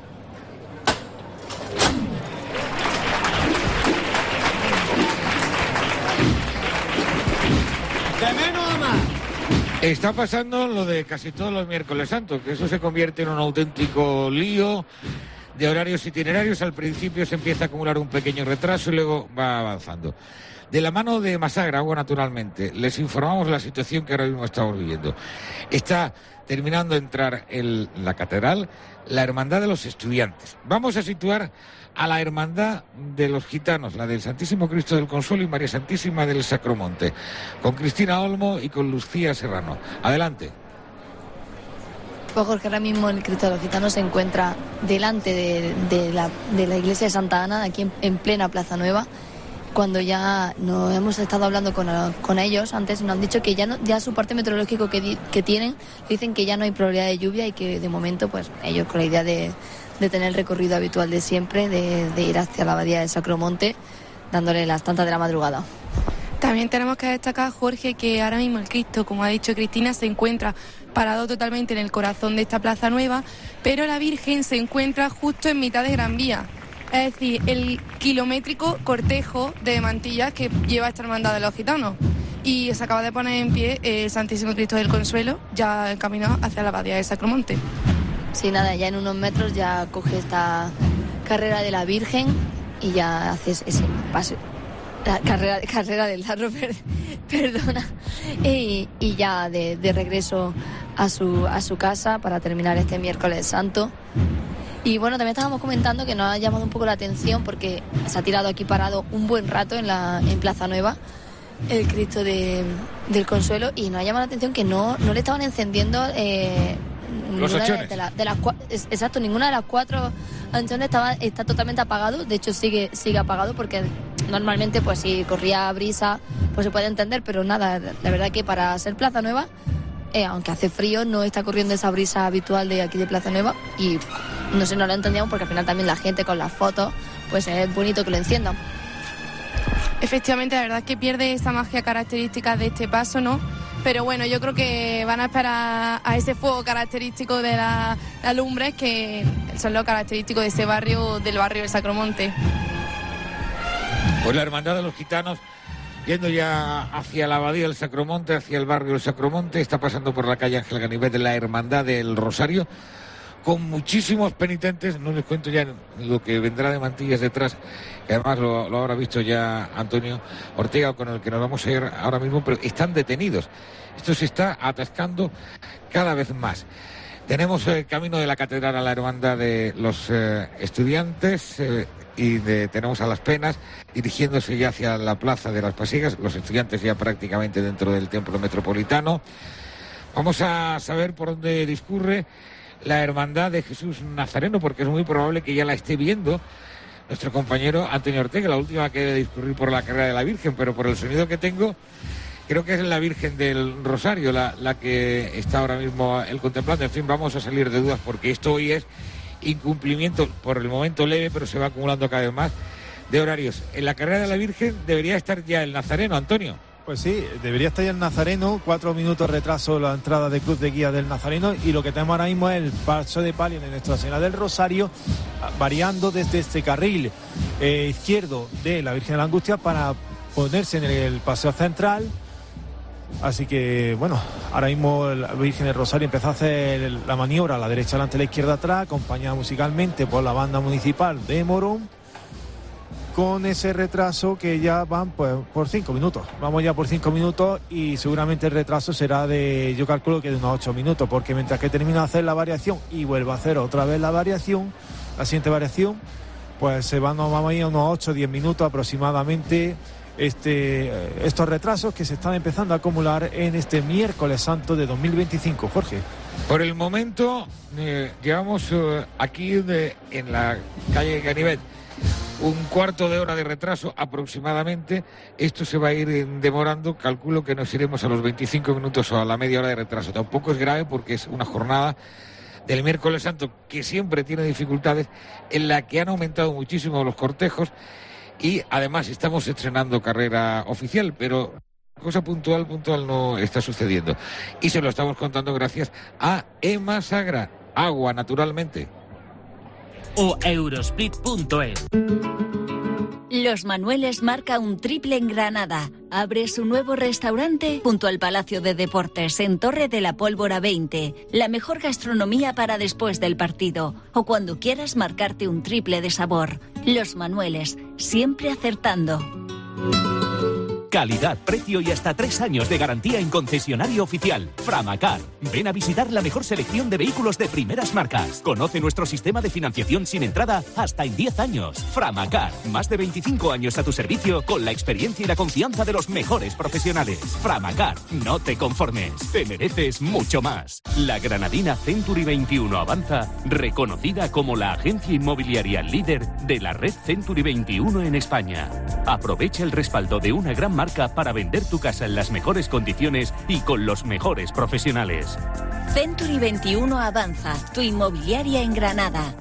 S24: De menos a más.
S3: Está pasando lo de casi todos los miércoles santos, que eso se convierte en un auténtico lío de horarios itinerarios. Al principio se empieza a acumular un pequeño retraso y luego va avanzando. De la mano de Masagra, agua naturalmente, les informamos la situación que ahora mismo estamos viviendo. Está terminando de entrar en la catedral la Hermandad de los Estudiantes. Vamos a situar a la Hermandad de los Gitanos, la del Santísimo Cristo del Consuelo y María Santísima del Sacromonte, con Cristina Olmo y con Lucía Serrano. Adelante.
S2: Pues Jorge, ahora mismo el Cristo de los Gitanos se encuentra delante de, de, la, de la iglesia de Santa Ana, aquí en, en plena Plaza Nueva. Cuando ya nos hemos estado hablando con, con ellos, antes nos han dicho que ya no, ya su parte meteorológico que, di, que tienen, dicen que ya no hay probabilidad de lluvia y que de momento pues ellos con la idea de, de tener el recorrido habitual de siempre, de, de ir hacia la abadía de Sacromonte, dándole las tantas de la madrugada.
S5: También tenemos que destacar, Jorge, que ahora mismo el Cristo, como ha dicho Cristina, se encuentra parado totalmente en el corazón de esta Plaza Nueva, pero la Virgen se encuentra justo en mitad de Gran Vía. Es decir, el kilométrico cortejo de mantillas que lleva esta Hermandad de los Gitanos. Y se acaba de poner en pie el Santísimo Cristo del Consuelo, ya encaminado hacia la abadía de Sacromonte.
S2: Sí, nada, ya en unos metros ya coge esta carrera de la Virgen y ya haces ese paso. La carrera, carrera del Larro, per, perdona. Y, y ya de, de regreso a su, a su casa para terminar este miércoles santo. Y bueno, también estábamos comentando que nos ha llamado un poco la atención porque se ha tirado aquí parado un buen rato en la en Plaza Nueva el Cristo de, del Consuelo y nos ha llamado la atención que no, no le estaban encendiendo eh,
S3: los
S2: ninguna
S3: anchones.
S2: de, la, de las exacto, ninguna de las cuatro anchones estaba, está totalmente apagado. De hecho sigue, sigue apagado porque normalmente pues si corría brisa pues se puede entender, pero nada, la verdad que para ser Plaza Nueva, eh, aunque hace frío, no está corriendo esa brisa habitual de aquí de Plaza Nueva y no sé, no lo entendíamos porque al final también la gente con las fotos, pues es bonito que lo enciendan.
S5: Efectivamente, la verdad es que pierde esa magia característica de este paso, ¿no? Pero bueno, yo creo que van a esperar a ese fuego característico de la, la lumbre, que son lo característico de ese barrio, del barrio del Sacromonte.
S3: Pues la Hermandad de los Gitanos, yendo ya hacia la abadía del Sacromonte, hacia el barrio del Sacromonte, está pasando por la calle Ángel Ganivet de la Hermandad del Rosario, con muchísimos penitentes. No les cuento ya lo que vendrá de mantillas detrás, que además lo, lo habrá visto ya Antonio Ortega, con el que nos vamos a ir ahora mismo, pero están detenidos. Esto se está atascando cada vez más. Tenemos el camino de la catedral a la Hermandad de los eh, Estudiantes eh, y de, tenemos a Las Penas dirigiéndose ya hacia la Plaza de las Pasigas, los estudiantes ya prácticamente dentro del templo metropolitano. Vamos a saber por dónde discurre la Hermandad de Jesús Nazareno, porque es muy probable que ya la esté viendo nuestro compañero Antonio Ortega, la última que debe discurrir por la carrera de la Virgen, pero por el sonido que tengo, creo que es la Virgen del Rosario la, la que está ahora mismo el contemplando. En fin, vamos a salir de dudas porque esto hoy es incumplimiento por el momento leve, pero se va acumulando cada vez más de horarios. En la carrera de la Virgen debería estar ya el Nazareno, Antonio.
S4: Pues sí, debería estar ya el Nazareno, cuatro minutos retraso la entrada de cruz de guía del Nazareno, y lo que tenemos ahora mismo es el paso de palio de Nuestra Señora del Rosario, variando desde este carril eh, izquierdo de la Virgen de la Angustia para ponerse en el paseo central. Así que, bueno, ahora mismo la Virgen del Rosario empezó a hacer la maniobra a la derecha delante, a la izquierda atrás, acompañada musicalmente por la banda municipal de Morón, con ese retraso que ya van pues por cinco minutos. Vamos ya por cinco minutos y seguramente el retraso será de, yo calculo que de unos ocho minutos, porque mientras que termina de hacer la variación y vuelva a hacer otra vez la variación, la siguiente variación, pues se van, vamos a ir a unos ocho o diez minutos aproximadamente. Este, estos retrasos que se están empezando a acumular en este miércoles santo de dos mil veinticinco, Jorge.
S3: Por el momento eh, llevamos eh, aquí de, en la calle Ganivet un cuarto de hora de retraso aproximadamente. Esto se va a ir demorando, calculo que nos iremos a los veinticinco minutos o a la media hora de retraso. Tampoco es grave porque es una jornada del miércoles santo que siempre tiene dificultades, en la que han aumentado muchísimo los cortejos. Y además estamos estrenando carrera oficial, pero cosa puntual, puntual no está sucediendo. Y se lo estamos contando gracias a Emasagra, agua naturalmente.
S19: O eurosplit punto es.
S15: Los Manueles marca un triple en Granada. Abre su nuevo restaurante junto al Palacio de Deportes en Torre de la Pólvora veinte. La mejor gastronomía para después del partido o cuando quieras marcarte un triple de sabor. Los Manueles, siempre acertando.
S21: Calidad, precio y hasta tres años de garantía en concesionario oficial. Framacar. Ven a visitar la mejor selección de vehículos de primeras marcas. Conoce nuestro sistema de financiación sin entrada hasta en diez años. Framacar. Más de veinticinco años a tu servicio con la experiencia y la confianza de los mejores profesionales. Framacar. No te conformes. Te mereces mucho más. La granadina Century veintiuno Avanza, reconocida como la agencia inmobiliaria líder de la red Century veintiuno en España. Aprovecha el respaldo de una gran marca para vender tu casa en las mejores condiciones y con los mejores profesionales.
S15: Century veintiuno Avanza, tu inmobiliaria en Granada.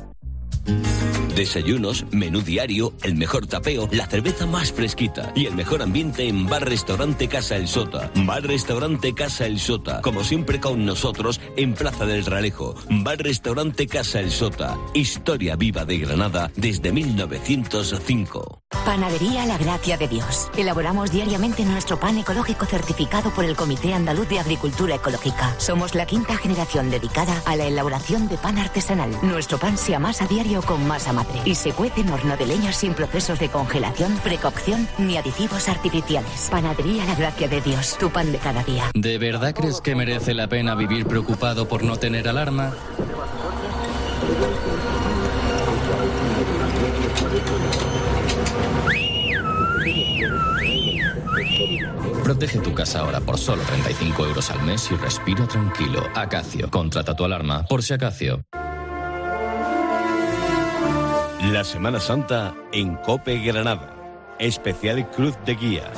S11: Desayunos, menú diario, el mejor tapeo, la cerveza más fresquita y el mejor ambiente en Bar Restaurante Casa El Sota. Bar Restaurante Casa El Sota, como siempre con nosotros en Plaza del Realejo. Bar Restaurante Casa El Sota, historia viva de Granada desde mil novecientos cinco.
S13: Panadería La Gracia de Dios. Elaboramos diariamente nuestro pan ecológico certificado por el Comité Andaluz de Agricultura Ecológica. Somos la quinta generación dedicada a la elaboración de pan artesanal. Nuestro pan se amasa a diario con masa madre y se cuece en horno de leña sin procesos de congelación, precocción ni aditivos artificiales. Panadería La Gracia de Dios, tu pan de cada día.
S14: ¿De verdad crees que merece la pena vivir preocupado por no tener alarma? Protege tu casa ahora por solo treinta y cinco euros al mes y respira tranquilo. Acacio, contrata tu alarma por si Acacio.
S11: La Semana Santa en COPE Granada. Especial Cruz de Guía.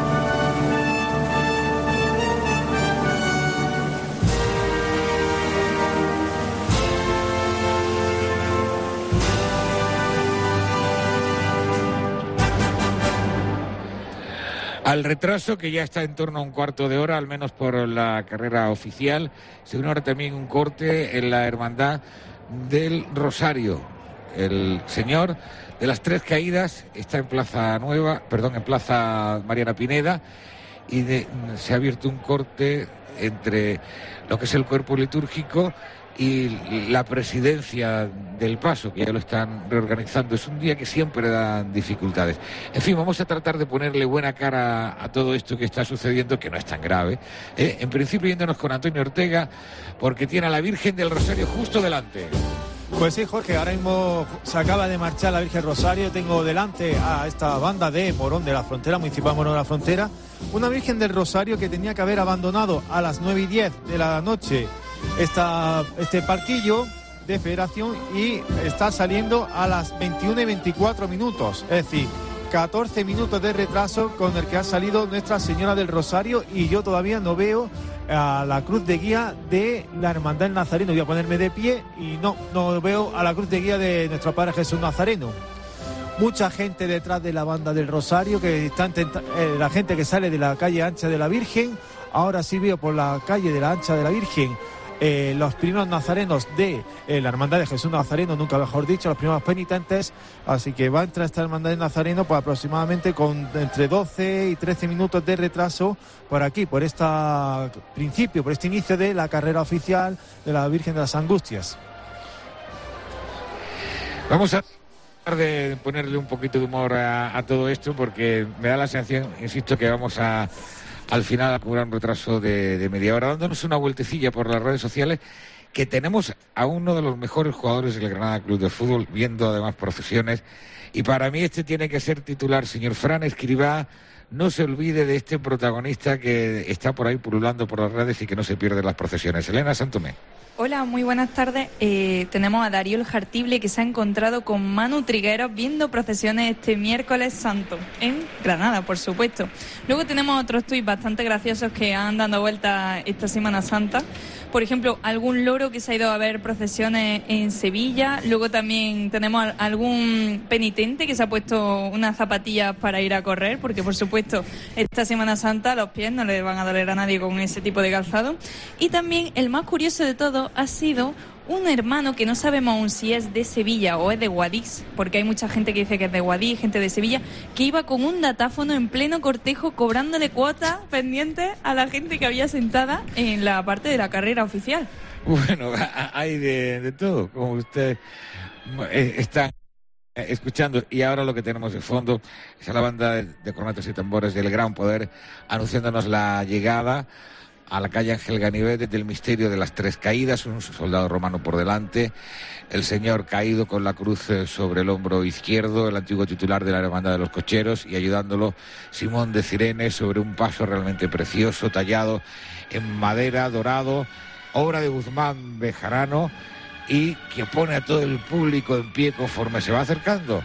S3: Al retraso, que ya está en torno a un cuarto de hora, al menos por la carrera oficial, se une ahora también un corte en la Hermandad del Rosario. El señor de las Tres Caídas está en Plaza Nueva, perdón, en Plaza Mariana Pineda, y de, se ha abierto un corte entre lo que es el cuerpo litúrgico y la presidencia del paso, que ya lo están reorganizando. Es un día que siempre da dificultades. En fin, vamos a tratar de ponerle buena cara a todo esto que está sucediendo, que no es tan grave. ¿eh? En principio, yéndonos con Antonio Ortega, porque tiene a la Virgen del Rosario justo delante.
S4: Pues sí, Jorge, ahora mismo se acaba de marchar la Virgen Rosario. Tengo delante a esta banda de Morón de la Frontera, Municipal Morón de la Frontera. Una Virgen del Rosario que tenía que haber abandonado a las nueve y diez de la noche esta, este parquillo de Federación y está saliendo a las veintiuna y veinticuatro minutos, es decir, catorce minutos de retraso con el que ha salido Nuestra Señora del Rosario, y yo todavía no veo a la cruz de guía de la Hermandad del Nazareno. Voy a ponerme de pie y no, no veo a la cruz de guía de nuestro Padre Jesús Nazareno. Mucha gente detrás de la banda del Rosario, que están tenta- eh, la gente que sale de la calle Ancha de la Virgen. Ahora sí veo por la calle de la Ancha de la Virgen eh, los primeros nazarenos de eh, la Hermandad de Jesús Nazareno, nunca mejor dicho, los primeros penitentes. Así que va a entrar esta Hermandad de Nazareno pues aproximadamente con entre doce y trece minutos de retraso por aquí, por este principio, por este inicio de la carrera oficial de la Virgen de las Angustias.
S3: Vamos a de ponerle un poquito de humor a, a todo esto, porque me da la sensación, insisto, que vamos a al final acumular un retraso de, de media hora, dándonos una vueltecilla por las redes sociales, que tenemos a uno de los mejores jugadores del Granada Club de Fútbol, viendo además procesiones, y para mí este tiene que ser titular. Señor Fran Escribá, no se olvide de este protagonista que está por ahí pululando por las redes y que no se pierde las procesiones. Elena Santomé.
S16: Hola, muy buenas tardes. Eh, tenemos a Darío El Jartible, que se ha encontrado con Manu Trigueros viendo procesiones este miércoles santo, en Granada, por supuesto. Luego tenemos otros tuits bastante graciosos que han dado vuelta esta Semana Santa. Por ejemplo, algún loro que se ha ido a ver procesiones en Sevilla. Luego también tenemos algún penitente que se ha puesto unas zapatillas para ir a correr, porque por supuesto esta Semana Santa los pies no le van a doler a nadie con ese tipo de calzado. Y también el más curioso de todo ha sido un hermano que no sabemos aún si es de Sevilla o es de Guadix, porque hay mucha gente que dice que es de Guadix, gente de Sevilla, que iba con un datáfono en pleno cortejo cobrándole cuotas pendientes a la gente que había sentada en la parte de la carrera oficial.
S3: Bueno, hay de, de todo, como usted eh, está escuchando. Y ahora lo que tenemos de fondo es a la banda de, de cornetas y tambores del Gran Poder, anunciándonos la llegada a la calle Ángel Ganivet del misterio de las tres caídas, un soldado romano por delante, el señor caído con la cruz sobre el hombro izquierdo, el antiguo titular de la Hermandad de los Cocheros, y ayudándolo Simón de Cirene sobre un paso realmente precioso, tallado en madera, dorado, obra de Guzmán Bejarano, y que pone a todo el público en pie conforme se va acercando.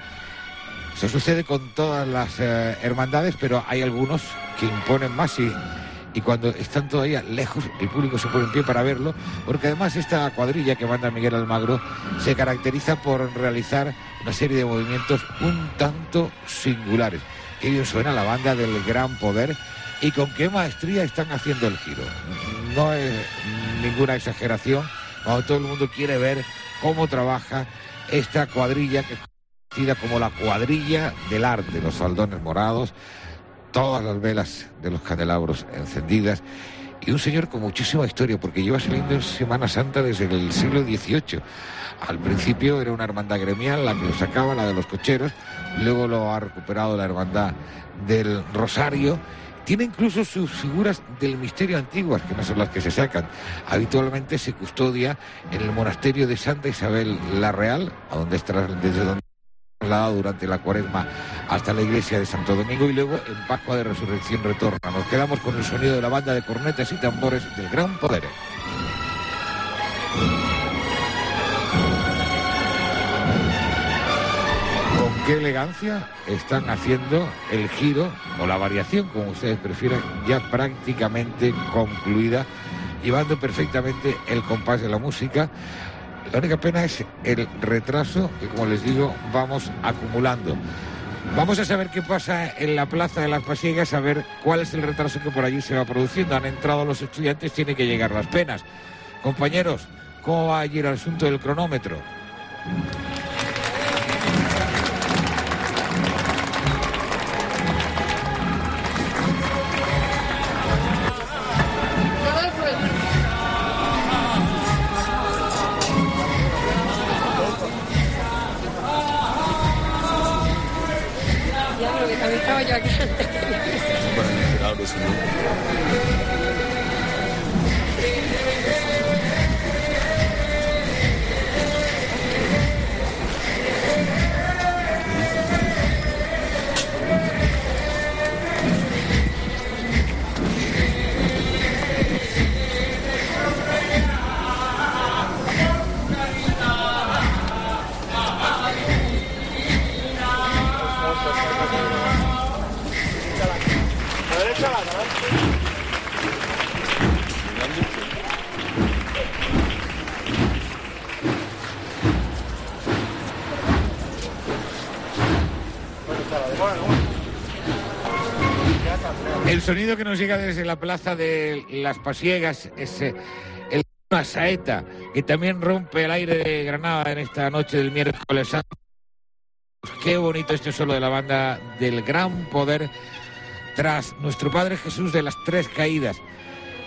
S3: Eso sucede con todas las eh, hermandades, pero hay algunos que imponen más y... y cuando están todavía lejos, el público se pone en pie para verlo, porque además esta cuadrilla que manda Miguel Almagro se caracteriza por realizar una serie de movimientos un tanto singulares. Qué bien suena la banda del Gran Poder y con qué maestría están haciendo el giro. No es ninguna exageración, cuando todo el mundo quiere ver cómo trabaja esta cuadrilla, que es conocida como la cuadrilla del arte, los faldones morados, todas las velas de los candelabros encendidas, y un señor con muchísima historia, porque lleva saliendo en Semana Santa desde el siglo dieciocho. Al principio era una hermandad gremial la que lo sacaba, la de los Cocheros, luego lo ha recuperado la Hermandad del Rosario. Tiene incluso sus figuras del misterio antiguas, que no son las que se sacan. Habitualmente se custodia en el monasterio de Santa Isabel la Real, a donde es tras, desde donde trasladado durante la Cuaresma hasta la iglesia de Santo Domingo, y luego en Pascua de Resurrección retorna. Nos quedamos con el sonido de la banda de cornetas y tambores del Gran Poder. Con qué elegancia están haciendo el giro, o la variación, como ustedes prefieran, ya prácticamente concluida, llevando perfectamente el compás de la música. La única pena es el retraso que, como les digo, vamos acumulando. Vamos a saber qué pasa en la Plaza de las Pasiegas, a ver cuál es el retraso que por allí se va produciendo. Han entrado los estudiantes, tienen que llegar las penas. Compañeros, ¿cómo va a ir el asunto del cronómetro? sonido que nos llega desde la plaza de las Pasiegas es eh, el una saeta que también rompe el aire de Granada en esta noche del miércoles santo. Qué bonito este solo de la banda del Gran Poder tras nuestro Padre Jesús de las Tres Caídas.